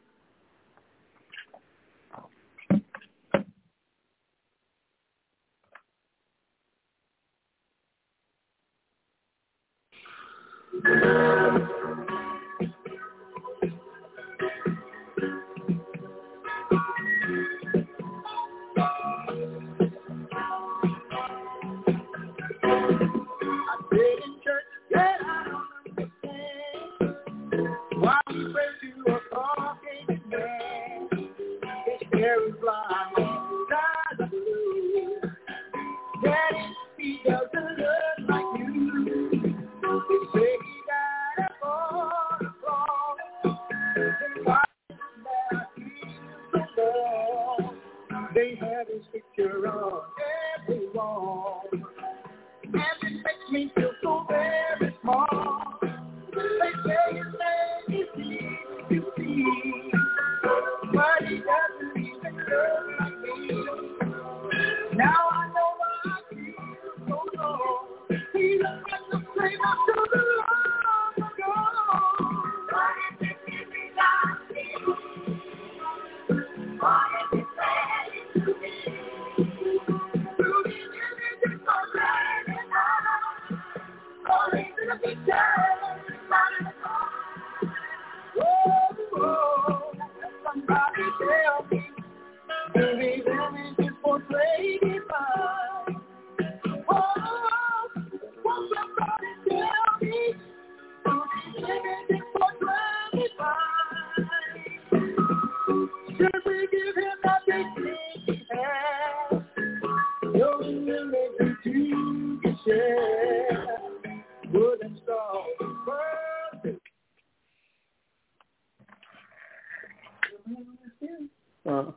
Uh,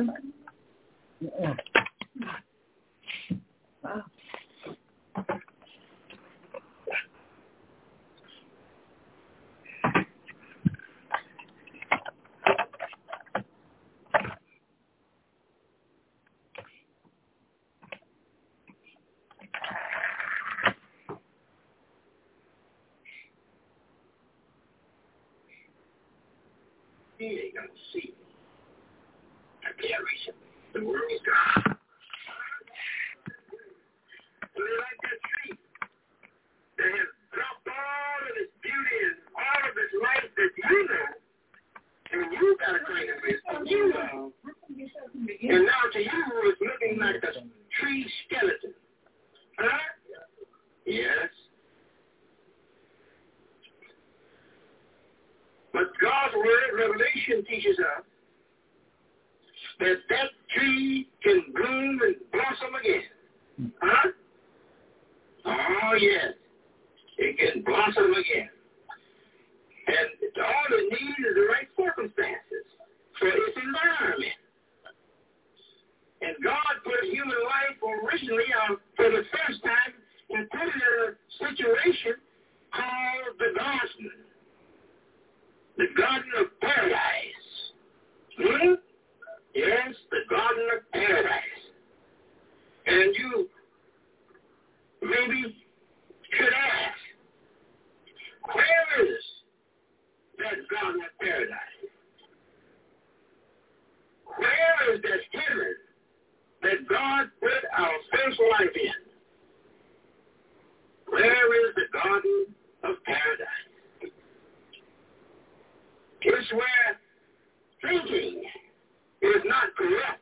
yeah. Wow. He ain't gonna see. The world is gone. So they like that tree. They have dropped all of its beauty and all of its life that you know. And you got to claim it and you know. And now to you it's looking like a tree skeleton. Huh? Yes. But God's word, Revelation, teaches us that that tree can bloom and blossom again. Huh? Oh, yes. It can blossom again. And all it needs is the right circumstances for its environment. And God put human life originally, uh, for the first time, and put it in a situation called the garden. The Garden of Paradise. Hmm? Yes, the Garden of Paradise. And you maybe could ask, where is that Garden of Paradise? Where is that heaven that God put our first life in? Where is the Garden of Paradise? It's where thinking is not corrupt.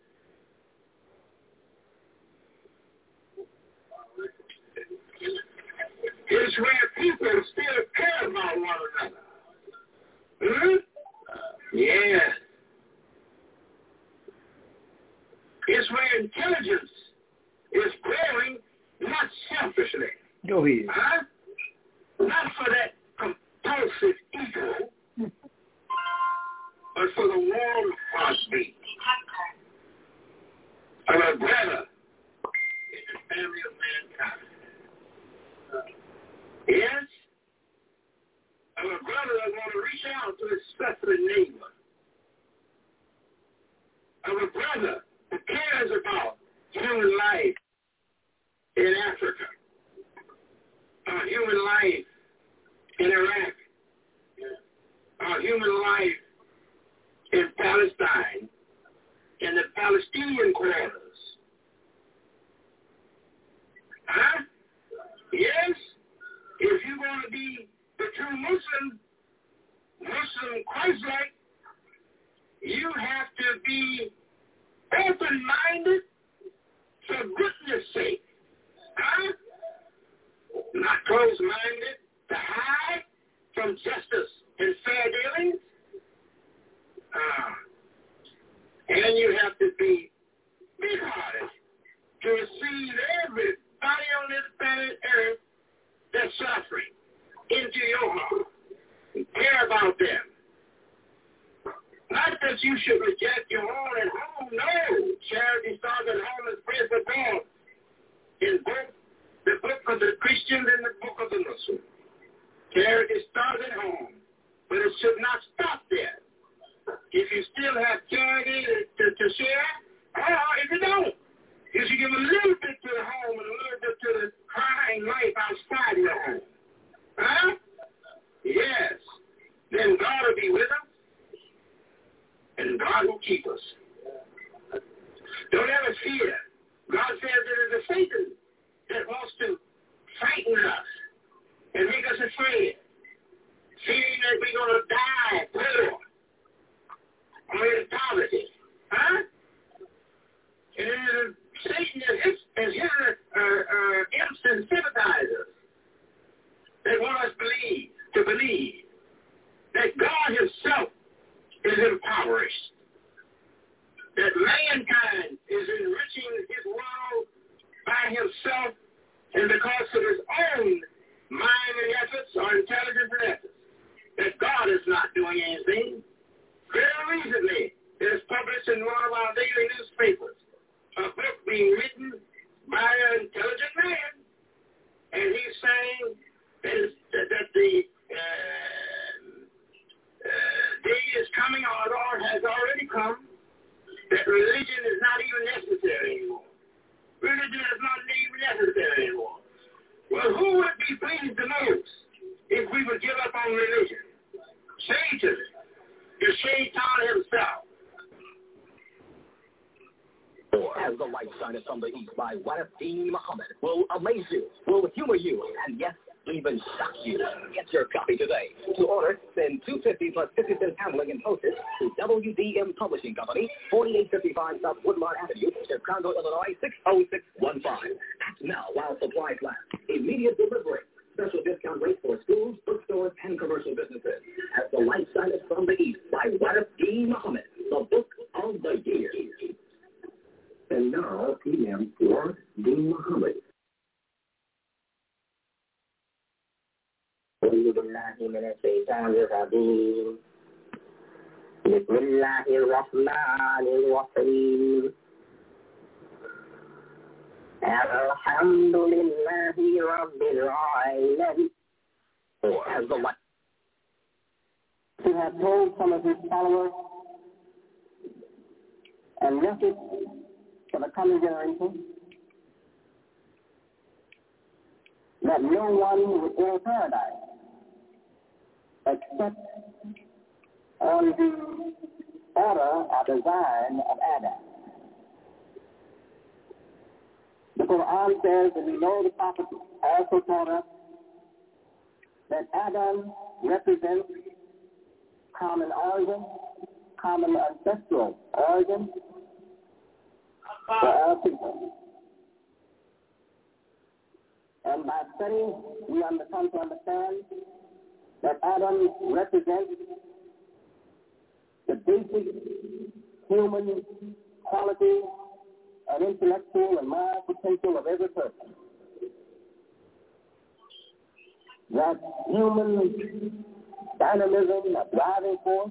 It's where people still care about one another. Hmm? Yes. It's where intelligence is growing, not selfishly. Go ahead. Huh? Not for that compulsive ego, but for the warm heartbeat of a brother in the family of mankind. Yes? Of a brother that want to reach out to his suffering neighbor. Of a brother who cares about human life in Africa. Of human life in Iraq. Of human life in Palestine, in the Palestinian quarters. Huh? Yes? If you want to be the true Muslim, Muslim Christ-like, you have to be open-minded for goodness sake. Huh? Not closed-minded to hide from justice and fair dealings. Uh, and you have to be big-hearted to receive everybody on this planet Earth that's suffering into your heart. And care about them. Not that you should reject your own at home. No. Charity starts at home and spreads abroad. In both the book of the Christians and the book of the Muslims. Charity starts at home. But it should not stop there. If you still have charity to, to share, or if you don't, you should give a little bit to the home and a little bit to the crying life outside your home. Huh? Yes. Then God will be with us, and God will keep us. Don't ever fear. God says it is a Satan that wants to frighten us and make us afraid, fearing that we're going to die poor. Or in poverty. Huh? And then Satan is his uh, uh, imps and sympathizers that want us believe, to believe that God himself is impoverished, that mankind is enriching his world by himself and because of his own mind and efforts or intelligence and efforts, that God is not doing anything. Very recently, it is published in one of our daily newspapers, a book being written by an intelligent man, and he's saying that, is, that, that the uh, uh, day is coming, or has already come, that religion is not even necessary anymore. Religion is not even necessary anymore. Well, who would be pleased the most if we would give up on religion? Satan. The Shaitan himself. As the light shineth from the east by Wadafi Muhammad will amaze you, will humor you, and yes, even shock you. Get your copy today. To order, send two hundred fifty dollars plus fifty cents handling and postage to W D M Publishing Company, forty-eight fifty-five South Woodlawn Avenue, Chicago, Illinois, six oh six one five. Act now while supplies last. Immediate delivery. Special discount rates for schools, bookstores, and commercial businesses. As the light shineth from the east by Wadafi Muhammad, the book of of the year. And now P M for Dean Muhammad. Bismillahirrahmanirrahim. Alhamdulillahi Rabbil Alamin. As the light. He had told some of his followers and message for the coming generation that no one would enter paradise except on the order or design of Adam. The Quran says, and we know the Prophet also taught us, that Adam represents common origin, common ancestral origin for all people. And by studying, we come to understand that Adam represents the basic human quality and intellectual and moral potential of every person. That human dynamism, that driving force,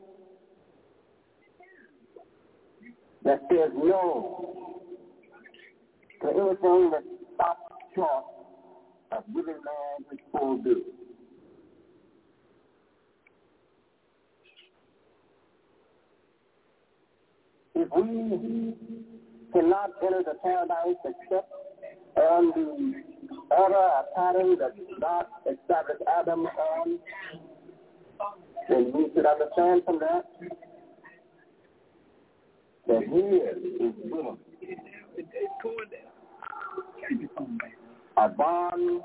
that says no to anything that stops short of giving man his full due. If we cannot enter the paradise except on the order or pattern that God established Adam on, then we should understand from that that here is given a bond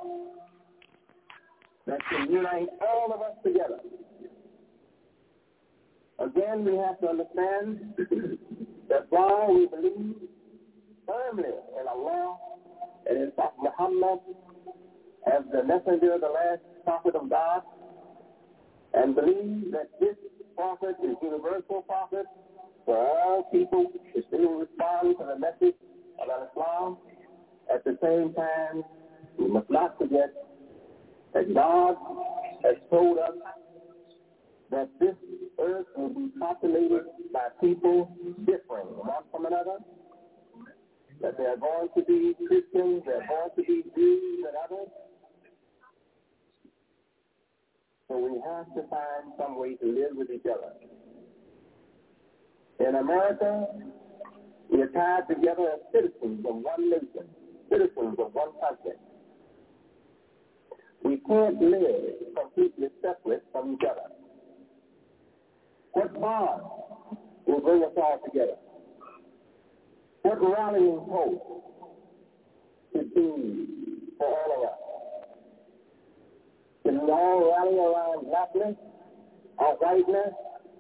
that can unite all of us together. Again, we have to understand that while we believe firmly in Allah and in Prophet Muhammad as the messenger, the last prophet of God, and believe that this prophet is universal prophet for all people to still respond to the message of Islam, at the same time, we must not forget that God has told us that this earth will be populated by people differing one from another, that there are going to be Christians, there are going to be Jews and others. So we have to find some way to live with each other. In America, we are tied together as citizens of one nation, citizens of one country. We can't live completely separate from each other. What bond will bring us all together? What rallying hope should be for all of us? Can we all rally around blackness or whiteness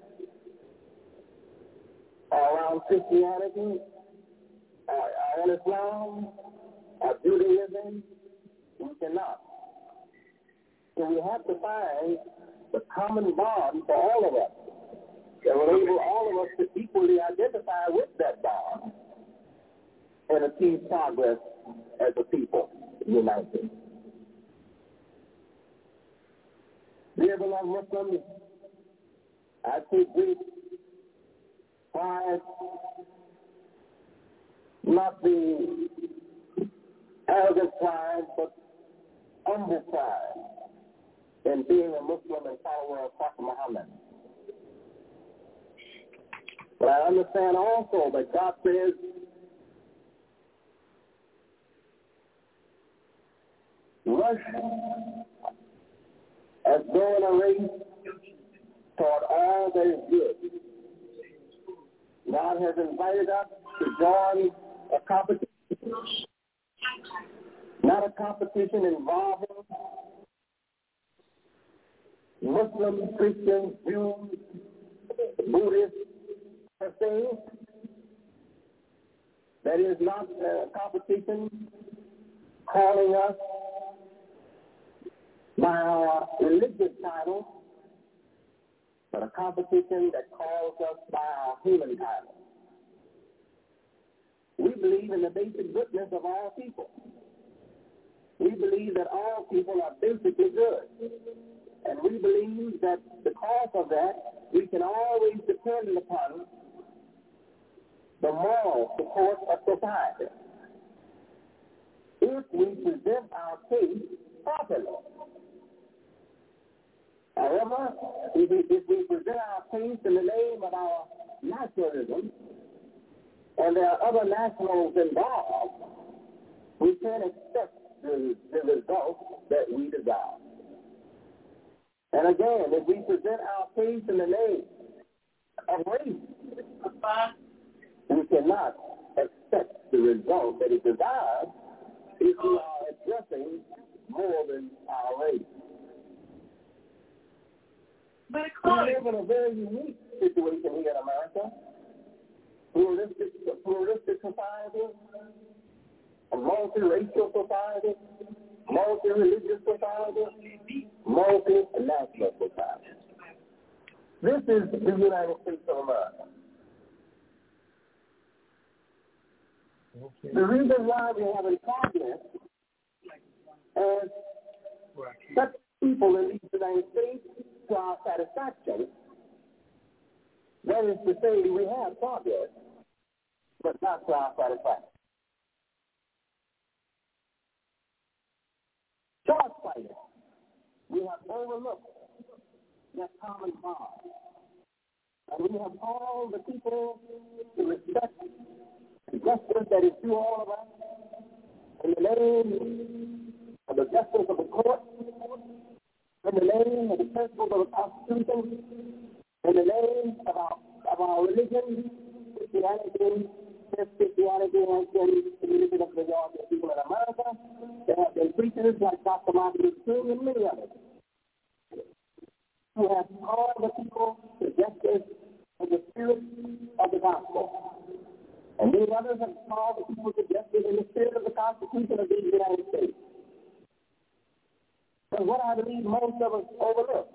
or around Christianity or, or Islam or Judaism? We cannot. So we have to find the common bond for all of us that will enable all of us to equally identify with that bond and achieve progress as a people united. Dear beloved Muslims, I take great pride, not the arrogant pride, but humble pride in being a Muslim and follower of Prophet Muhammad. But I understand also that God says, rush as though in a race toward all that is good. God has invited us to join a competition, not a competition involving Muslims, Christians, Jews, Buddhists, per se. That is not a competition calling us by our religious title, but a competition that calls us by our human title. believe in the basic goodness of all people. We believe that all people are basically good. And we believe that because of that, we can always depend upon the moral support of society if we present our case properly. However, if we, if we present our case in the name of our nationalism, and there are other nationals involved, we can't expect the, the result that we desire. And again, if we present our case in the name of race, we cannot expect the result that it desires if we are addressing more than our race. But we live in a very unique situation here in America. Pluralistic, pluralistic society, a multiracial society, multi-religious society, multinational society. This is the United States of America. Okay. The reason why we have a progress as such people in these United States to our satisfaction, that is to say, we have progress, but not to our satisfaction. Short sighted, we have overlooked that common bond. And we have called the people to respect the justice that is due all of us in the name of the justice of the court, in the name of the principles of the Constitution, in the name of our, of our religion. Christianity, Christianity has been the religion of the majority of people in America. There have been preachers like Doctor Martin Luther King and many others who have called the people to justice in the spirit of the gospel. And many others have called the people to justice in the spirit of the Constitution of the United States. But what I believe most of us overlook,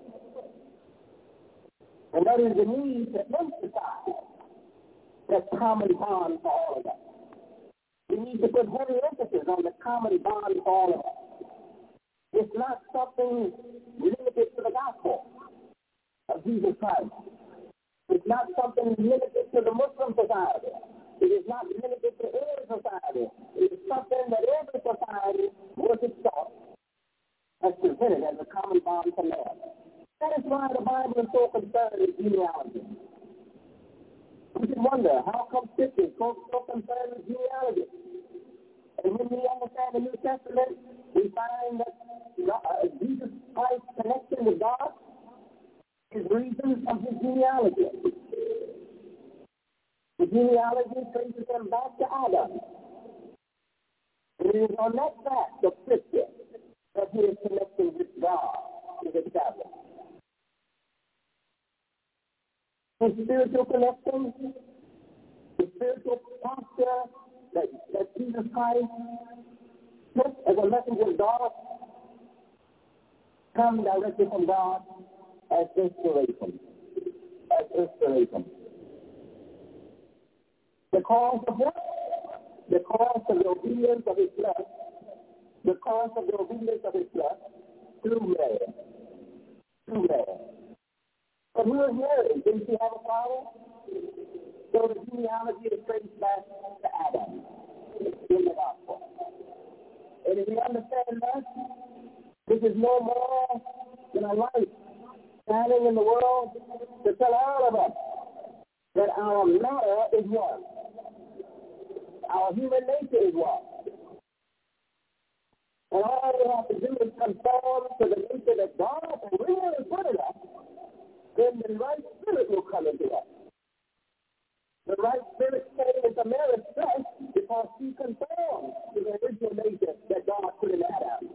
and that is the need to emphasize that common bond for all of us. We need to put heavy emphasis on the common bond for all of us. It's not something limited to the gospel of Jesus Christ. It's not something limited to the Muslim society. It is not limited to any society. It is something that every society worth its salt has presented as a common bond for man. That is why the Bible is so concerned with genealogy. We can wonder, how come Scripture is so, so concerned with genealogy? And when we understand the New Testament, we find that uh, Jesus Christ's connection with God is reason of his genealogy. The genealogy traces him back to Adam. And it is on that fact of Scripture that his connection with God is established. His spiritual connection, the spiritual posture that, that Jesus Christ took as a messenger of God, come directly from God as inspiration. As inspiration. The cause of what? The cause of the obedience of his flesh. The cause of the obedience of his flesh through man. Through man. But who is Mary? Didn't she have a father? So the genealogy is traced back to Adam in the gospel. And if we understand that, this is no more than a light shining in the world to tell all of us that our matter is one. Our human nature is one. And all we have to do is conform to the nature that God has really put in us. Then the right spirit will come into us. The right spirit came into Mary's flesh because she conformed to the original nature that God put in Adam.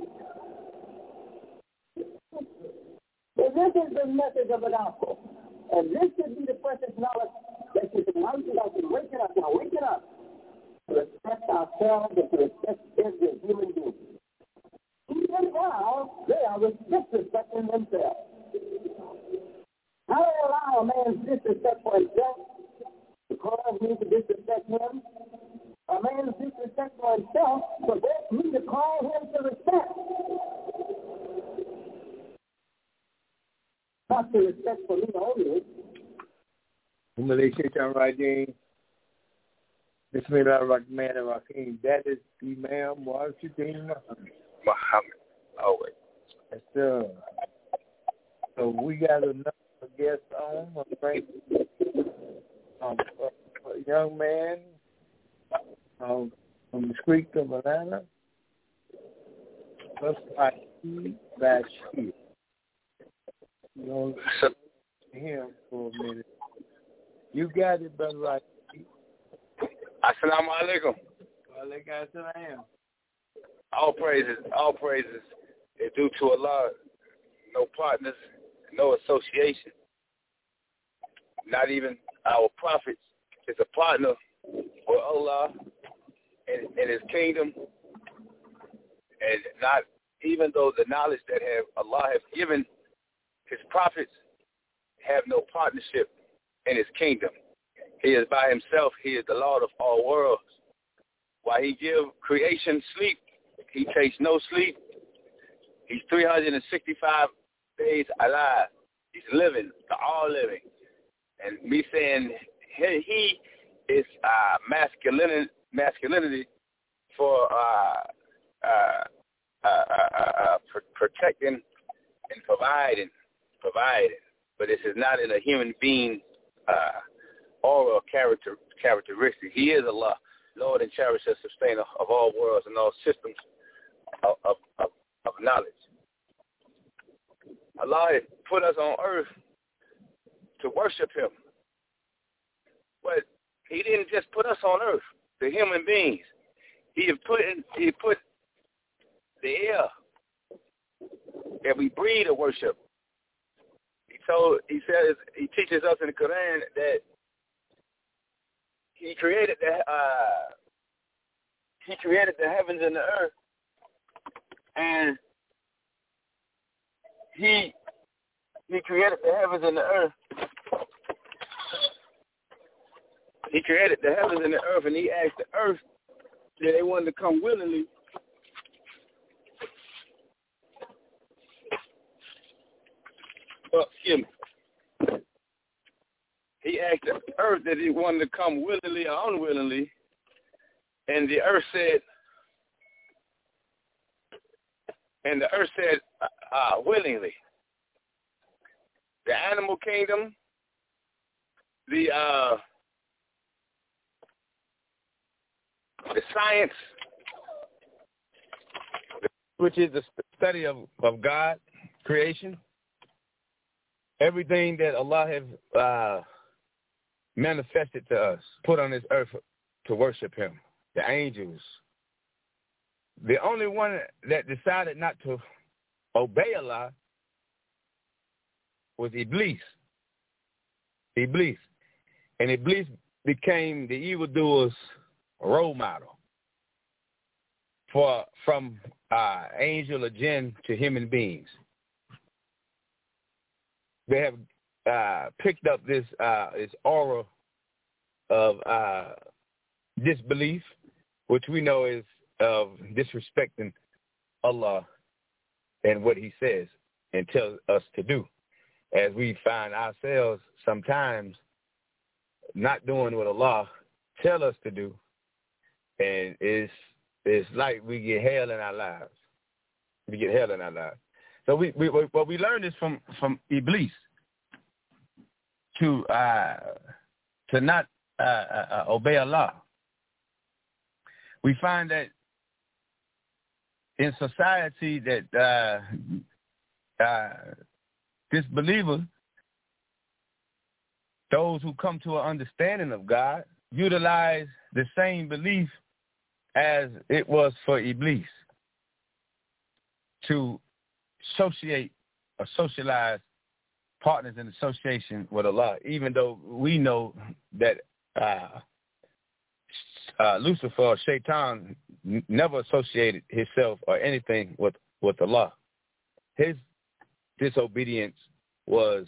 So this is the message of the gospel. And this should be the precious knowledge that should enlighten us and waken us and awaken us to respect ourselves and to respect every human being. Even while they are disrespecting themselves. How do you allow a man's disrespect for himself to cause me to disrespect him? A man's disrespect for himself, so that's me to call him to respect. Not to respect for me only. Malaysia Rajin, Bismillah Rahman Rahim. That is Imam Washington Muhammad. Always. Yes, sir. So we got another guest on, a friend, um, a young man um, from the streets of Atlanta, just like he back here. You know, him for a minute. You got it, brother. Right. Assalamu alaikum. Alaikum assalam. All praises, all praises is due to Allah. No partners, no association. Not even our prophets is a partner for Allah and, and His kingdom. And not even though the knowledge that have Allah has given His prophets have no partnership in His kingdom. He is by Himself. He is the Lord of all worlds. While He give creation sleep, He takes no sleep. He's three hundred sixty-five days alive. He's living, the all living. And me saying he, he is uh, masculinity, masculinity for uh, uh, uh, uh, uh, pr- protecting and providing, providing. But this is not in a human being uh, aura or character, characteristic. He is Allah, Lord and cherisher, sustainer of all worlds and all systems of, of, of, of knowledge. Allah has put us on earth to worship Him. But He didn't just put us on earth, the human beings. He had put in, He put the air that we breathe to worship. He told, He says, He teaches us in the Quran that He created the uh, He created the heavens and the earth, and He He created the heavens and the earth. He created the heavens and the earth, and He asked the earth that they wanted to come willingly. Oh, excuse me. He asked the earth that He wanted to come willingly or unwillingly, and the earth said, and the earth said, uh, uh, willingly. The animal kingdom, the uh, the science, which is the study of, of God, creation, everything that Allah has uh, manifested to us, put on this earth to worship Him, the angels. The only one that decided not to obey Allah was Iblis. Iblis. And Iblis became the evildoer's role model for from uh, angel or jinn to human beings. They have uh, picked up this uh, this aura of uh, disbelief, which we know is of disrespecting Allah and what He says and tells us to do, as we find ourselves sometimes not doing what Allah tell us to do, and it's it's like we get hell in our lives. We get hell in our lives. So we we well we learned this from from Iblis to uh, to not uh, uh, obey Allah. We find that in society that uh, uh, disbeliever, those who come to an understanding of God, utilize the same belief as it was for Iblis to associate or socialize partners in association with Allah, even though we know that uh, uh, Lucifer or Shaitan n- never associated himself or anything with, with Allah. His disobedience was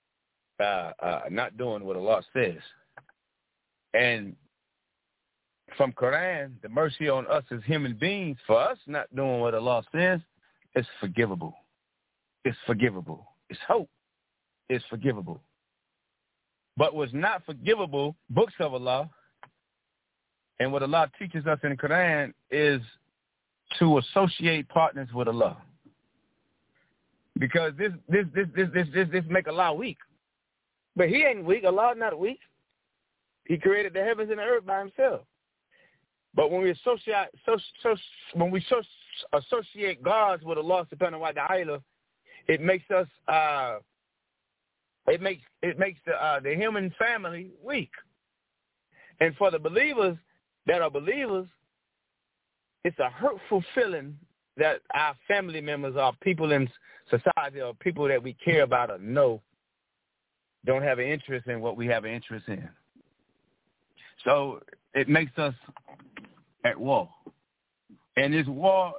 uh, uh, not doing what Allah says. And from Quran, the mercy on us as human beings, for us not doing what Allah says, is forgivable. It's forgivable. It's hope. It's forgivable. But what's not forgivable, books of Allah, and what Allah teaches us in the Quran is to associate partners with Allah. Because this this this this this this, this make Allah weak. But he ain't weak. Allah not weak. He created the heavens and the earth by himself. But when we associate so, so, when we so, associate gods with Allah subhanahu wa ta'ala, it makes us uh, it makes it makes the uh, the human family weak. And for the believers that are believers, it's a hurtful feeling that our family members or people in society or people that we care about or know don't have an interest in what we have an interest in. So it makes us at war. And this war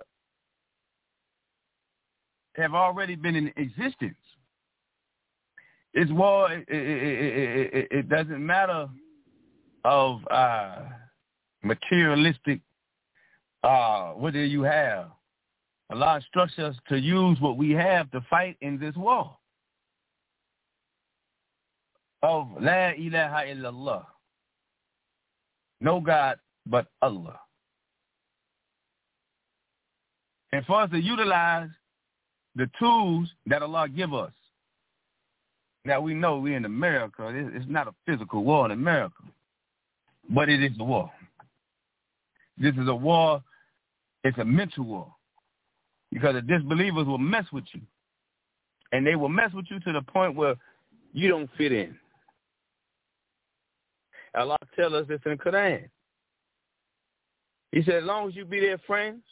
have already been in existence. This war, it, it, it, it, it doesn't matter of uh, materialistic, uh, what do you have? Allah instructs us to use what we have to fight in this war of La ilaha illallah. No God but Allah. And for us to utilize the tools that Allah give us. Now we know we're in America. It's not a physical war in America, but it is a war. This is a war. It's a mental war. Because the disbelievers will mess with you. And they will mess with you to the point where you don't fit in. Allah tells us this in the Quran. He said, as long as you be their friends,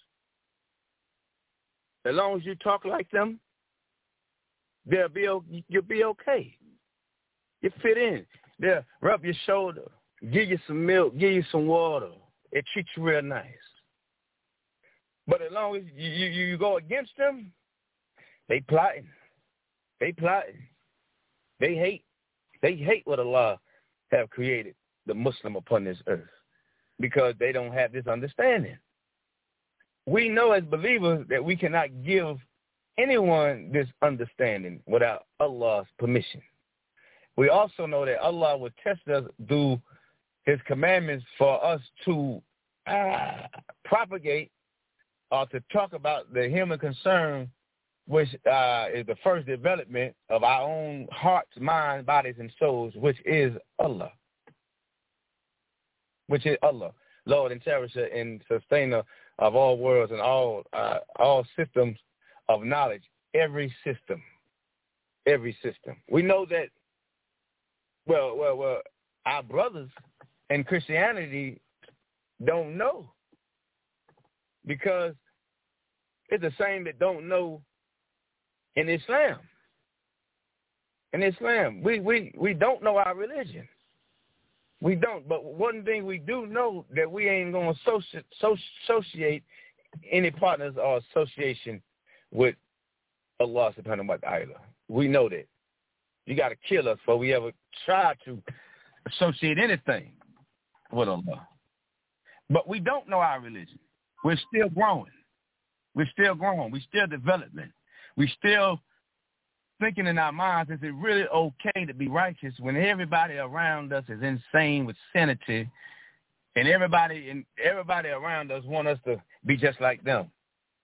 as long as you talk like them, they'll be, you'll be okay. You fit in. They'll rub your shoulder, give you some milk, give you some water. They treat you real nice. But as long as you, you, you go against them, they plotting. They plotting. They hate. They hate what Allah have created, the Muslim upon this earth, because they don't have this understanding. We know as believers that we cannot give anyone this understanding without Allah's permission. We also know that Allah will test us through his commandments for us to uh, propagate or to talk about the human concern, which uh, is the first development of our own hearts, minds, bodies, and souls, which is Allah. Which is Allah, Lord and cherisher and sustainer of all worlds and all uh, all systems of knowledge, every system, every system. We know that, well, well, well, our brothers in Christianity don't know, because it's the same that don't know in Islam. In Islam, we, we, we don't know our religion. We don't. But one thing we do know, that we ain't going to associate, associate any partners or association with Allah subhanahu wa ta'ala. We know that. You got to kill us before we ever try to associate anything with Allah. But we don't know our religion. We're still growing. We're still growing. We're still developing. We're still thinking in our minds, is it really okay to be righteous when everybody around us is insane with sanity, and everybody and everybody around us want us to be just like them?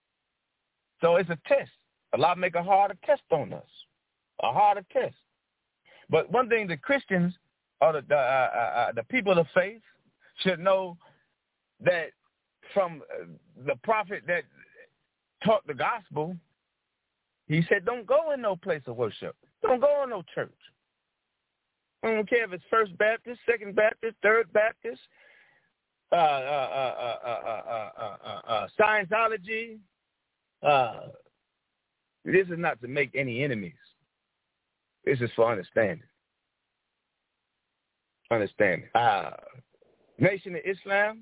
So it's a test. Allah make a harder test on us, a harder test. But one thing the Christians or the, the, uh, uh, the people of faith should know, that from the prophet that taught the gospel, he said, don't go in no place of worship. Don't go in no church. I don't care if it's First Baptist, Second Baptist, Third Baptist, uh, uh, uh, uh, uh, uh, uh, uh, Scientology. Uh, this is not to make any enemies. This is for understanding. Understanding. Uh, Nation of Islam.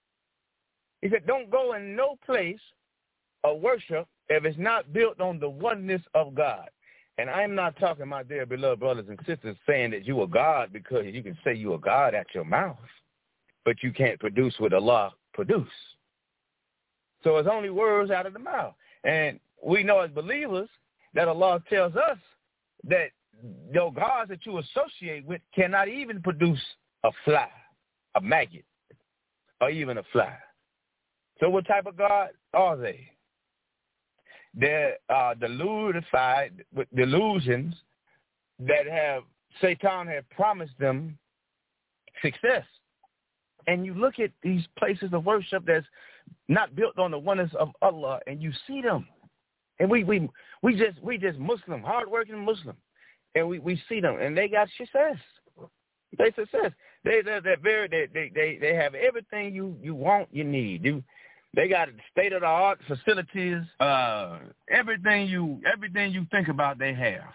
He said, don't go in no place of worship if it's not built on the oneness of God. And I'm not talking, my dear beloved brothers and sisters, saying that you are God because you can say you are God at your mouth. but you can't produce what Allah produce. So it's only words out of the mouth. And we know as believers that Allah tells us that your gods that you associate with cannot even produce a fly, a maggot, or even a fly. So what type of God are they? They're uh, deludified with delusions that have, Satan had promised them success. And you look at these places of worship that's not built on the oneness of Allah, and you see them. And we we we just we just Muslim, hardworking Muslim. And we, we see them, and they got success. They success. They they're, they're very they, they they they have everything you, you want, you need. You they got state of the art facilities. Uh, everything you everything you think about, they have.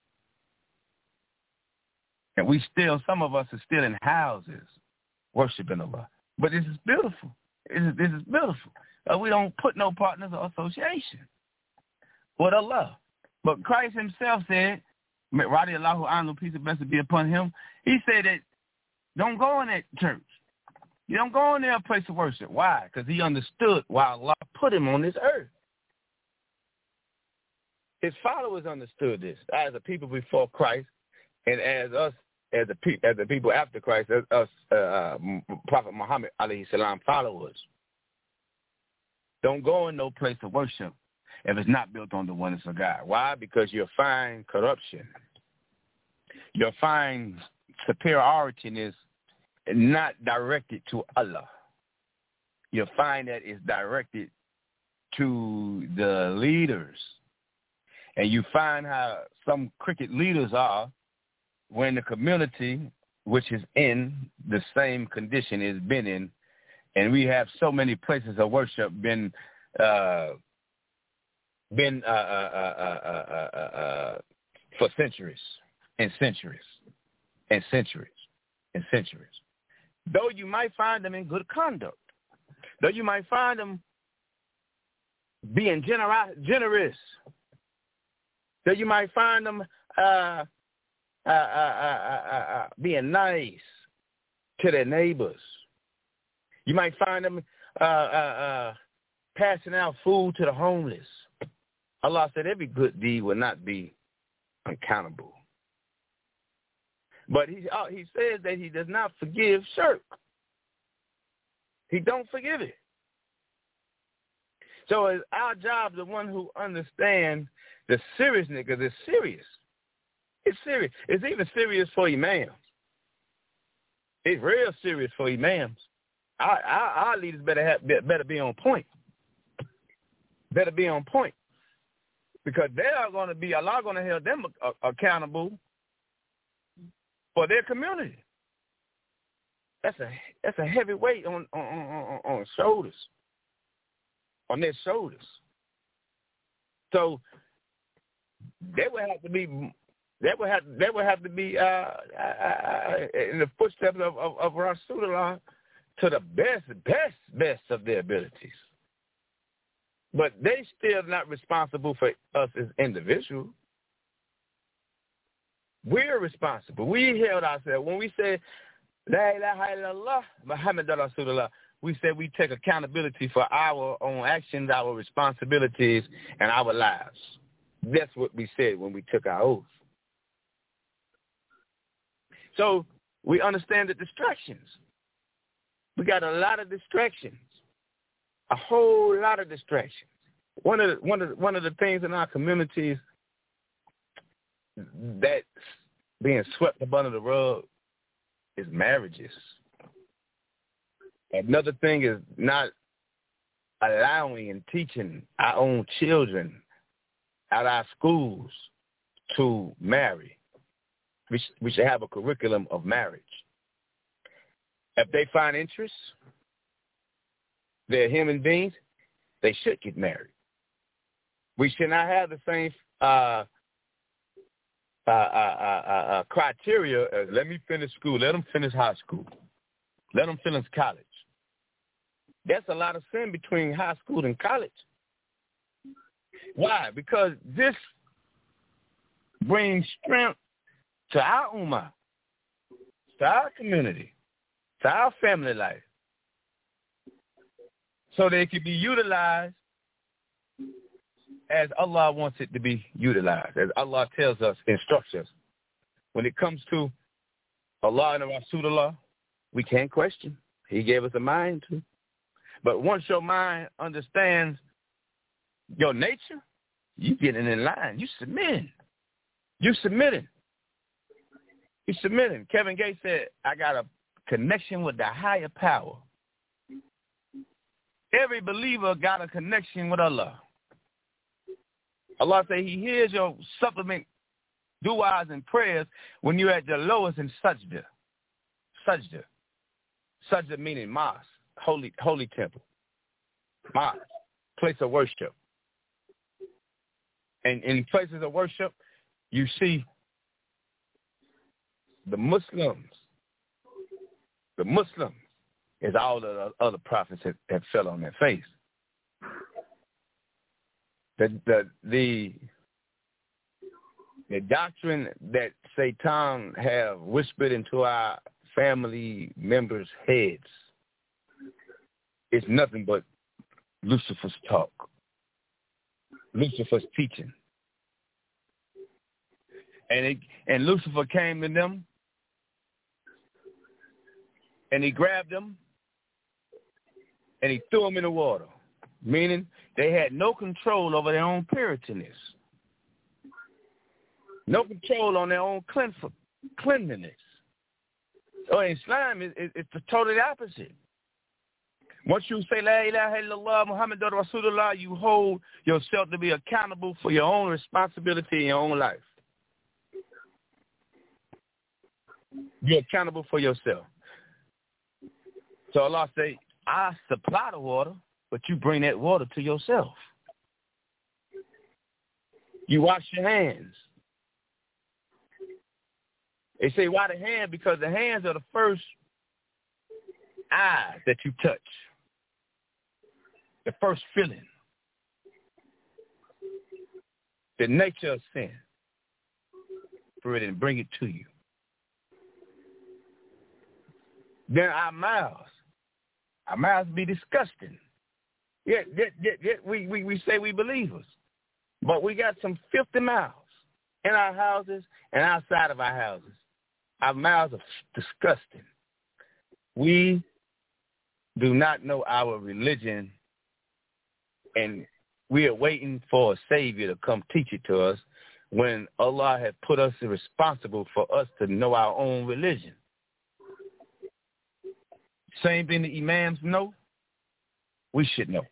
And we still, some of us are still in houses worshiping Allah. But this is beautiful. This is, this is beautiful. Uh, we don't put no partners or association with Allah. But Christ himself said, Radiallahu anhu, peace and blessing be upon him, he said that don't go in that church. You don't go in there a place of worship. Why? Because he understood why Allah put him on this earth. His followers understood this as a people before Christ, and as us, as the, pe- as the people after Christ, as us, uh, Prophet Muhammad alayhi salam followers. Don't go in no place of worship if it's not built on the oneness of God. Why? Because you'll find corruption. You'll find superiority is not directed to Allah. You'll find that it's directed to the leaders. And you find how some cricket leaders are when the community, which is in the same condition it's been in, and we have so many places of worship been uh, been uh, uh, uh, uh, uh, uh, for centuries and centuries and centuries and centuries. Though you might find them in good conduct, though you might find them being generous, generous, though you might find them uh, uh, uh, uh, uh, uh, being nice to their neighbors. You might find them uh, uh, uh, passing out food to the homeless. Allah said every good deed will not be uncountable. But he uh, he says that he does not forgive shirk. He don't forgive it. So it's our job, the one who understands the seriousness, because it's serious. It's serious. It's even serious for imams. It's real serious for imams. Our, our, our leaders better have better be on point. Better be on point, because they are going to be Allah going to hold them a, accountable for their community. That's a that's a heavy weight on on on, on shoulders, on their shoulders. So they would have to be they would have they would have to be uh, uh, in the footsteps of, of, of Rasulullah to the best best best of their abilities. But they still not responsible for us as individuals. We're responsible. We held ourselves. When we say, La ilaha illallah, Muhammad Rasulullah, we said we take accountability for our own actions, our responsibilities, and our lives. That's what we said when we took our oath. So we understand the distractions. We got a lot of distractions. A whole lot of distractions. One of the, one of the, one of the things in our communities that's being swept up under the rug is marriages. Another thing is not allowing and teaching our own children at our schools to marry. We, sh- we should have a curriculum of marriage. If they find interest, they're human beings, they should get married. We should not have the same uh, uh, uh, uh, uh, criteria as let me finish school, let them finish high school, let them finish college. That's a lot of sin between high school and college. Why? Because this brings strength to our ummah, to our community, to our family life, so that it can be utilized as Allah wants it to be utilized, as Allah tells us, instructs us. When it comes to Allah and Rasulullah, we can't question. He gave us a mind to. But once your mind understands your nature, you getting in line. You submitting. You submitting. You submitting. Kevin Gates said, I got a connection with the higher power. Every believer got a connection with Allah. Allah said he hears your supplement du'as and prayers when you're at your lowest in sajda. Sajda. Sajda meaning mosque, holy holy temple. Mosque, place of worship. And in places of worship, you see the Muslims. The Muslims is all the other prophets that, that fell on their face. The the the the doctrine that Satan have whispered into our family members' heads is nothing but Lucifer's talk, Lucifer's teaching. And it, and Lucifer came to them, and he grabbed them, and he threw them in the water, meaning they had no control over their own purityness, no control on their own cleanliness. So in Islam, it, it, it's the totally opposite. Once you say, La ilaha illallah, Muhammadur Rasulullah, you hold yourself to be accountable for your own responsibility in your own life. You're accountable for yourself. So Allah say, I supply the water, but you bring that water to yourself. You wash your hands. They say, why the hand? Because the hands are the first eyes that you touch. The first feeling. The nature of sin. For it and bring it to you. Then our mouths. Our mouths be disgusting. Yet, yet, yet, yet we, we, we say we believers. But we got some filthy mouths in our houses and outside of our houses. Our mouths are disgusting. We do not know our religion, and we are waiting for a Savior to come teach it to us when Allah has put us responsible for us to know our own religion. Same thing the imams know, we should know.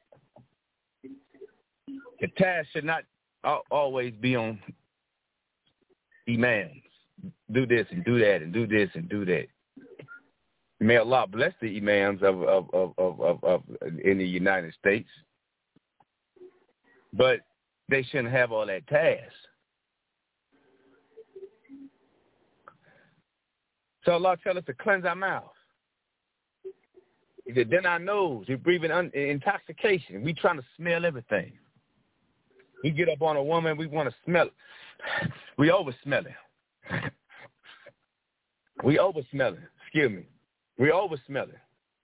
The task should not always be on imams. Do this and do that and do this and do that. May Allah bless the imams of, of, of, of, of, of in the United States. But they shouldn't have all that task. So Allah tells us to cleanse our mouth. He said, then our nose, we're breathing un- intoxication. We trying to smell everything. We get up on a woman, we want to smell it. We over smelling. We over smelling. Excuse me. We over smelling.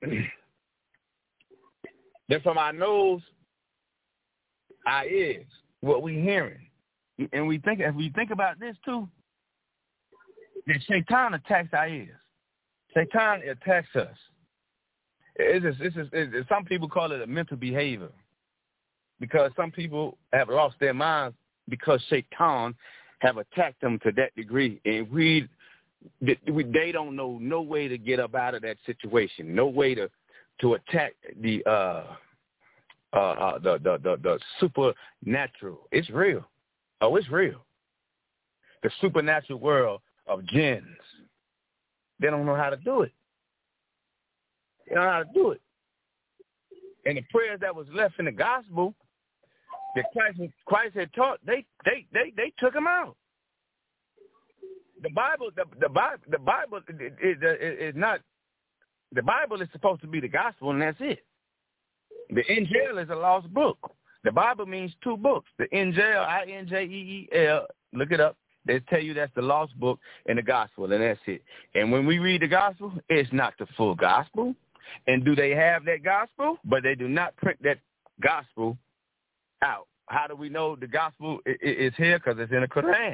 Then from our nose, our ears, what we hearing. And we think, if we think about this too, that Shaitan attacks our ears. Shaitan attacks us. It's just, it's just, it's, some people call it a mental behavior because some people have lost their minds because Shaitan have attacked them to that degree, and we, they don't know no way to get up out of that situation, no way to, to attack the uh, uh, uh, the, the the the supernatural. It's real. Oh, it's real. The supernatural world of jinns. They don't know how to do it. They don't know how to do it. And the prayers that was left in the gospel that Christ, Christ had taught, they they they they took them out. The Bible, the, the Bible, the Bible is, is not. The Bible is supposed to be the gospel, and that's it. The Injil is a lost book. The Bible means two books. The Injil, I N J E E L, look it up, They tell you that's the lost book in the gospel, and that's it. And when we read the gospel, it's not the full gospel. And do they have that gospel? But they do not print that gospel out. How do we know the gospel is here? Because it's in the Quran.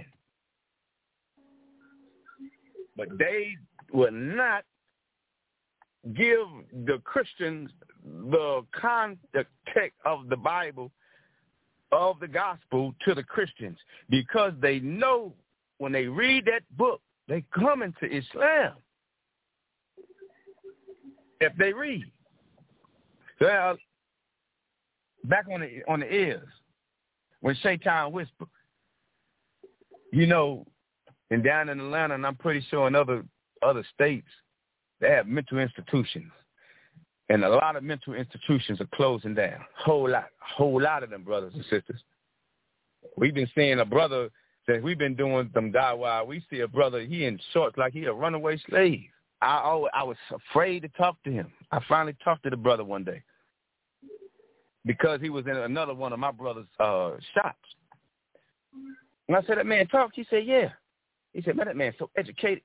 But they will not give the Christians the context of the Bible, of the gospel, to the Christians, because they know when they read that book, they come into Islam. If they read. Well, back on the on the ears, when Shaitan whispered, you know, and down in Atlanta, and I'm pretty sure in other other states, they have mental institutions. And a lot of mental institutions are closing down. Whole lot, whole lot of them, brothers and sisters. We've been seeing a brother, since we've been doing them dawah, we see a brother, he in shorts like he a runaway slave. I always, I was afraid to talk to him. I finally talked to the brother one day because he was in another one of my brother's uh, shops. And I said, that man talk? He said, yeah. He said, man, that man's so educated.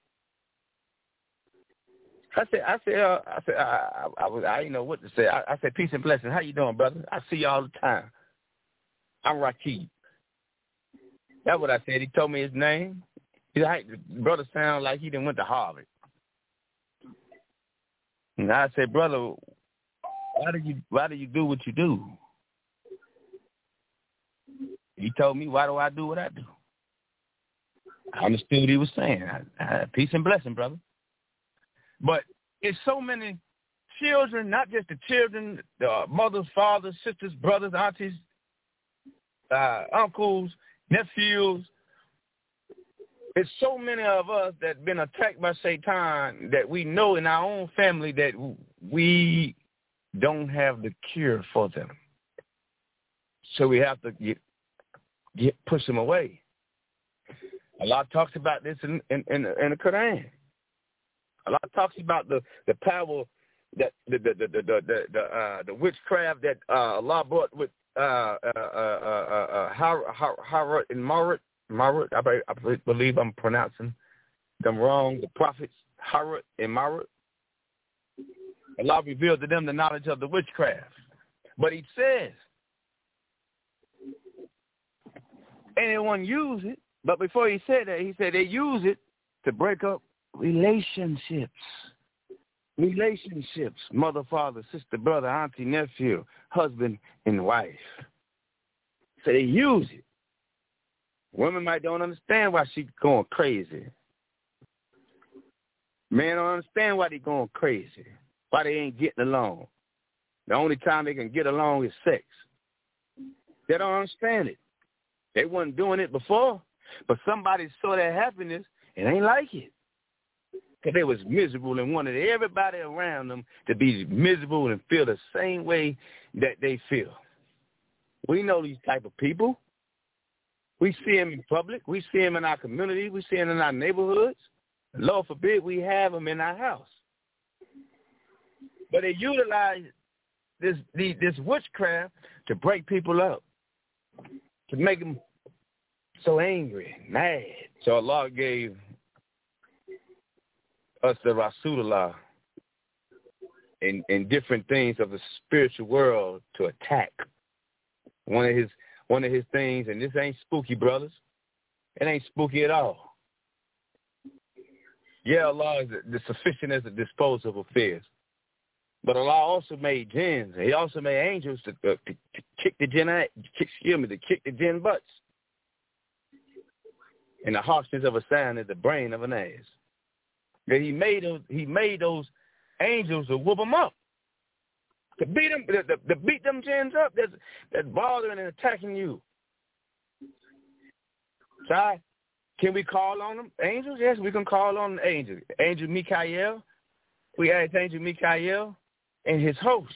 I said, I said, uh, I said, I, I, I, was, I didn't know what to say. I, I said, peace and blessings. How you doing, brother? I see you all the time. I'm Rakib. That's what I said. He told me his name. He said, the brother sound like he done went to Harvard. And I said, brother, why do you why do you do what you do? He told me, why do I do what I do? I understood what he was saying. I, I, peace and blessing, brother. But it's so many children, not just the children, the mothers, fathers, sisters, brothers, aunties, uh, uncles, nephews. It's so many of us that have been attacked by Satan that we know in our own family that we don't have the cure for them. So we have to get, get push them away. Allah talks about this in, in, in, in the Quran. Allah talks about the, the power that the the the the the, the, uh, the witchcraft that uh, Allah brought with uh, uh, uh, uh, uh, Harut and Marut. Marut, I, I believe I'm pronouncing them wrong. The prophets Harut and Marut. Allah revealed to them the knowledge of the witchcraft. But He says, anyone use it. But before He said that, He said they use it to break up relationships. Relationships. Mother, father, sister, brother, auntie, nephew, husband, and wife. So they use it. Women might don't understand why she's going crazy. Men don't understand why they going crazy. Why they ain't getting along. The only time they can get along is sex. They don't understand it. They wasn't doing it before, but somebody saw their happiness and ain't like it. Because they was miserable and wanted everybody around them to be miserable and feel the same way that they feel. We know these type of people. We see them in public. We see them in our community. We see them in our neighborhoods. Lord forbid we have them in our house. But they utilize this the, this witchcraft to break people up, to make them so angry, mad. So Allah gave us the Rasulullah and, and different things of the spiritual world to attack. One of his one of his things, and this ain't spooky, brothers. It ain't spooky at all. Yeah, Allah is the sufficient as a disposal of affairs. But Allah also made jinns. He also made angels to, uh, to, to kick the jinn, excuse me, to kick the jinn butts. And the harshness of a sound is the brain of an ass. That he made those, he made those angels to whoop them up, to beat them, to, to beat them jinns up. That's that's bothering and attacking you. So, can we call on them angels? Yes, we can call on the angels. Angel Michael. We asked Angel Michael and his host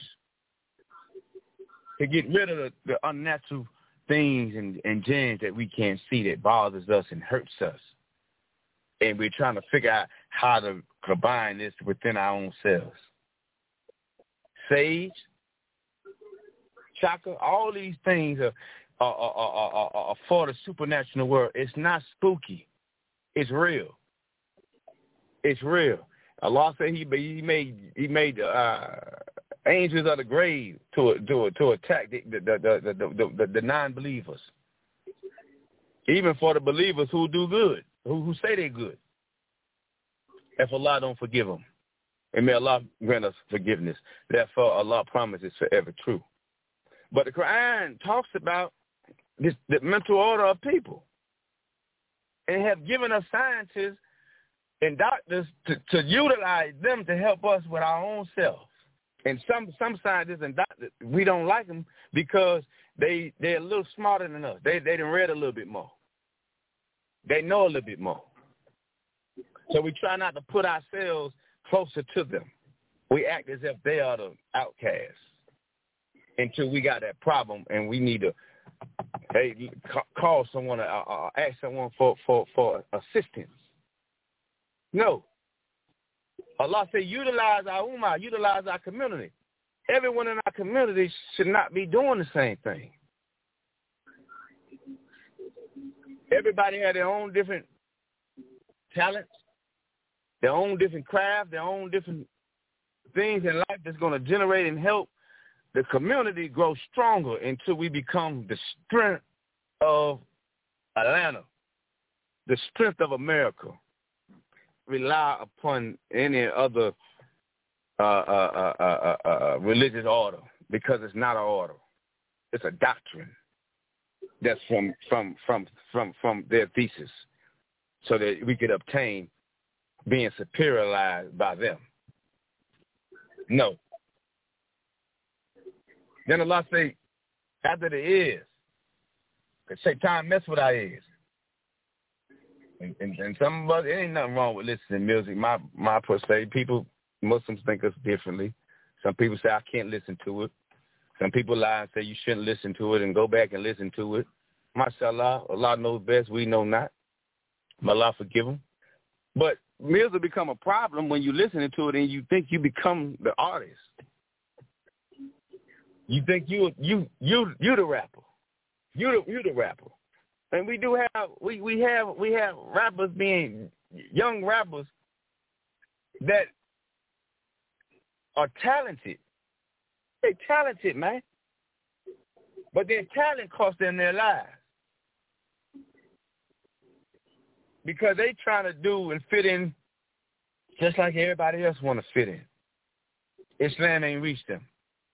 to get rid of the, the unnatural things and, and jinns that we can't see that bothers us and hurts us. And we're trying to figure out how to combine this within our own selves. Sage, chakra, all these things are, are, are, are, are, are for the supernatural world. It's not spooky. It's real. It's real. Allah said he he made he made uh, angels of the grave to to to attack the the the the, the, the, the non-believers. Even for the believers who do good, who who say they're good. If Allah don't forgive them, and may Allah grant us forgiveness. Therefore, Allah promises forever true. But the Quran talks about this, the mental order of people, and have given us scientists and doctors to, to utilize them to help us with our own self. And some some scientists and doctors, we don't like them because they they're a little smarter than us. They they done read a little bit more. They know a little bit more. So we try not to put ourselves closer to them. We act as if they are the outcasts until we got that problem and we need to hey, call someone or uh, ask someone for, for, for assistance. No. Allah said utilize our ummah, utilize our community. Everyone in our community should not be doing the same thing. Everybody had their own different talents, their own different craft, their own different things in life that's going to generate and help the community grow stronger until we become the strength of Atlanta, the strength of America. Rely upon any other uh, uh, uh, uh, uh, religious order because it's not an order. It's a doctrine that's from from from from from their thesis, so that we could obtain being superiorized by them. No. Then Allah say, after the ears, because Shaitan mess with our ears. And, and, and some of us, there ain't nothing wrong with listening to music. My my per se, people, Muslims think us differently. Some people say I can't listen to it. Some people lie and say you shouldn't listen to it and go back and listen to it. MashaAllah, Allah knows best, we know not. May Allah forgive them. But music become a problem when you're listening to it and you think you become the artist. You think you you you you the rapper. You the you the rapper. And we do have we, we have we have rappers being young rappers that are talented. They talented, man. But their talent cost them their lives. Because they trying to do and fit in just like everybody else want to fit in. Islam ain't reached them.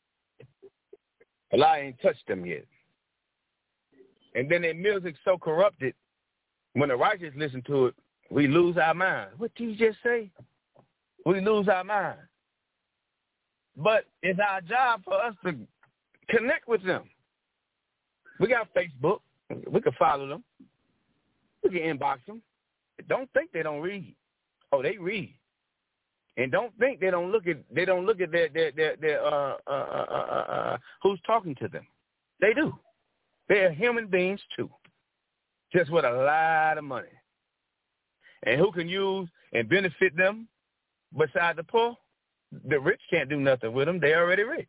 Allah ain't touched them yet. And then their music's so corrupted, when the righteous listen to it, we lose our mind. What did you just say? We lose our mind. But it's our job for us to connect with them. We got Facebook. We can follow them. We can inbox them. Don't think they don't read. Oh, they read. And don't think they don't look at they don't look at their their their, their uh, uh, uh, uh, uh, who's talking to them. They do. They're human beings too, just with a lot of money. And who can use and benefit them besides the poor? The rich can't do nothing with them. They're already rich.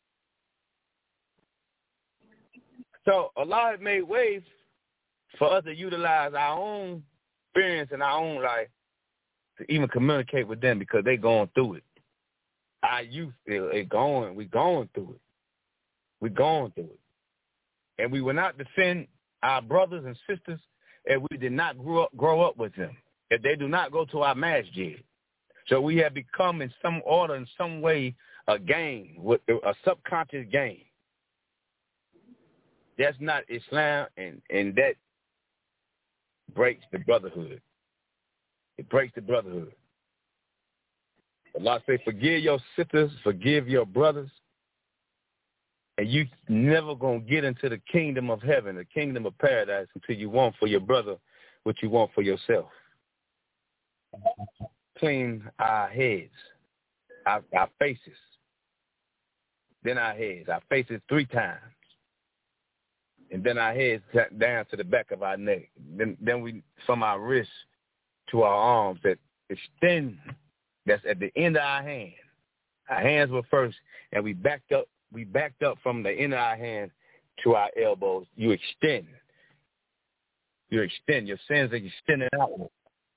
So Allah has made ways for us to utilize our own experience in our own life to even communicate with them because they're going through it. Our youth, they're going, we're going through it. We're going through it. And we will not defend our brothers and sisters if we did not grow up, grow up with them, if they do not go to our masjid. So we have become in some order, in some way, a gang, a subconscious gang. That's not Islam, and, and that breaks the brotherhood. It breaks the brotherhood. Allah say, forgive your sisters, forgive your brothers, and you never going to get into the kingdom of heaven, the kingdom of paradise, until you want for your brother what you want for yourself. Clean our heads, our, our faces, then our heads, our faces three times, and then our heads down to the back of our neck. Then, then we, from our wrists to our arms, that extend, that's at the end of our hand. Our hands were first, and we backed up. We backed up from the end of our hand to our elbows. You extend. You extend. Your sins are extended outward.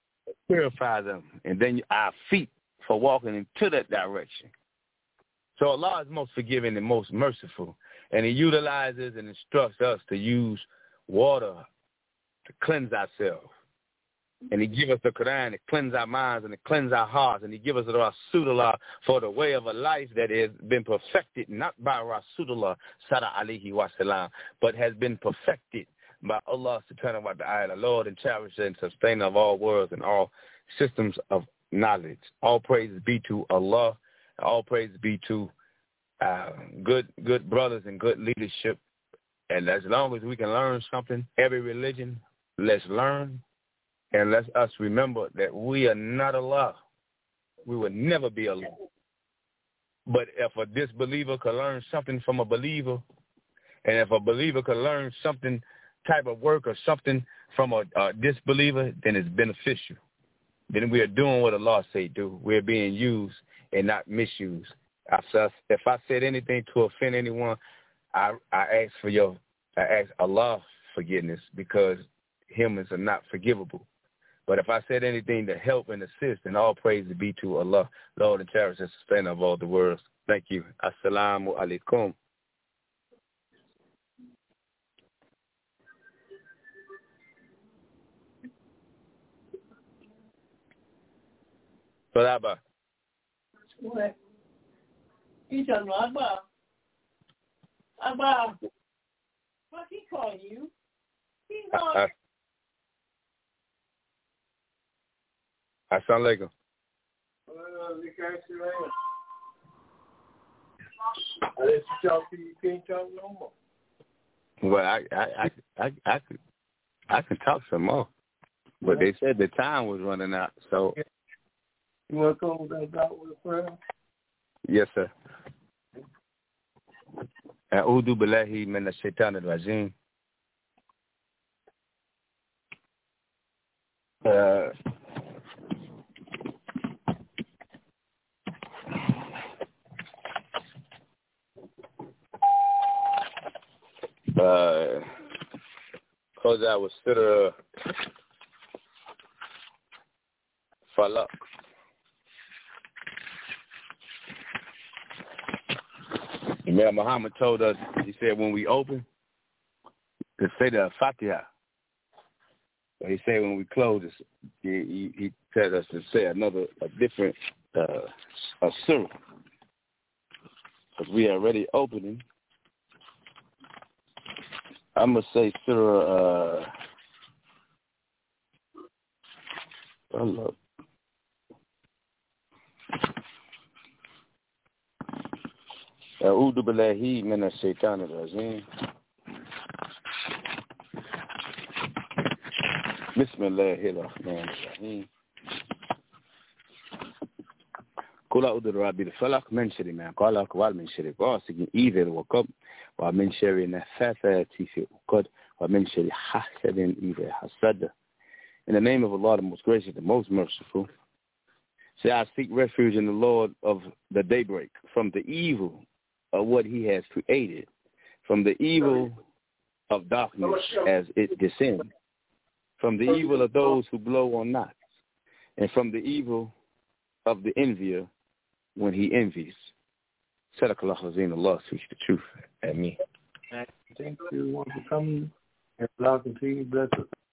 purify them, and then our feet for walking into that direction. So Allah is most forgiving and most merciful, and He utilizes and instructs us to use water to cleanse ourselves. And He gives us the Quran to cleanse our minds and to cleanse our hearts, and He gives us the Rasulullah for the way of a life that has been perfected not by Rasulullah Sada Alihi Wasalam, but has been perfected by Allah Subhanahu wa Ta'ala, Lord and cherisher and sustainer of all worlds and all systems of knowledge. All praises be to Allah. All praises be to uh, good good brothers and good leadership. And as long as we can learn something, every religion, let's learn. And let us remember that we are not Allah. We will never be Allah. But if a disbeliever could learn something from a believer, and if a believer could learn something, type of work or something from a, a disbeliever, then it's beneficial. Then we are doing what Allah say do. We're being used and not misused. If I said anything to offend anyone, I, I ask for your, I ask Allah forgiveness, because Him is not forgivable. But if I said anything to help and assist, then all praise be to Allah, Lord and cherisher and sustainer of all the worlds. Thank you. Assalamu alaikum. Salaba. What? He's talking about Abba. Abba. What's he calling you? He's on. Uh, Assalamu alaikum. I let you talk to you, you can't talk no more. Well, I, I, I, I, I could, I can talk some more, but they said the time was running out. So, you want to close that out with a prayer? Yes, sir. أعوذ بالله من الشيطان الرجيم. Uh, uh, close out with Surah Falaq. Imam Muhammad told us, he said, when we open, to say the Fatiha. But he said when we close, he, he, he tells us to say another, a different, uh, a surah. Because we are already opening. I'm going to say surah, uh, Allah. أعوذ بالله من الشيطان الرجيم بسم الله الرحمن الرحيم قل أعوذ برب الفلق من شر ما خلق ومن شر غاسق إذا وقب ومن شر النفاثات في العقد ومن شر حاسد إذا حسد. In the name of Allah, the most gracious, the most merciful, say I seek refuge in the Lord of the daybreak, from the evil of what He has created, from the evil of darkness as it descends, from the evil of those who blow on knots, and from the evil of the envier when he envies. Sadaqallahu azim, Allah speaks the truth. Ameen. Thank you for coming, and Allah continue to bless us.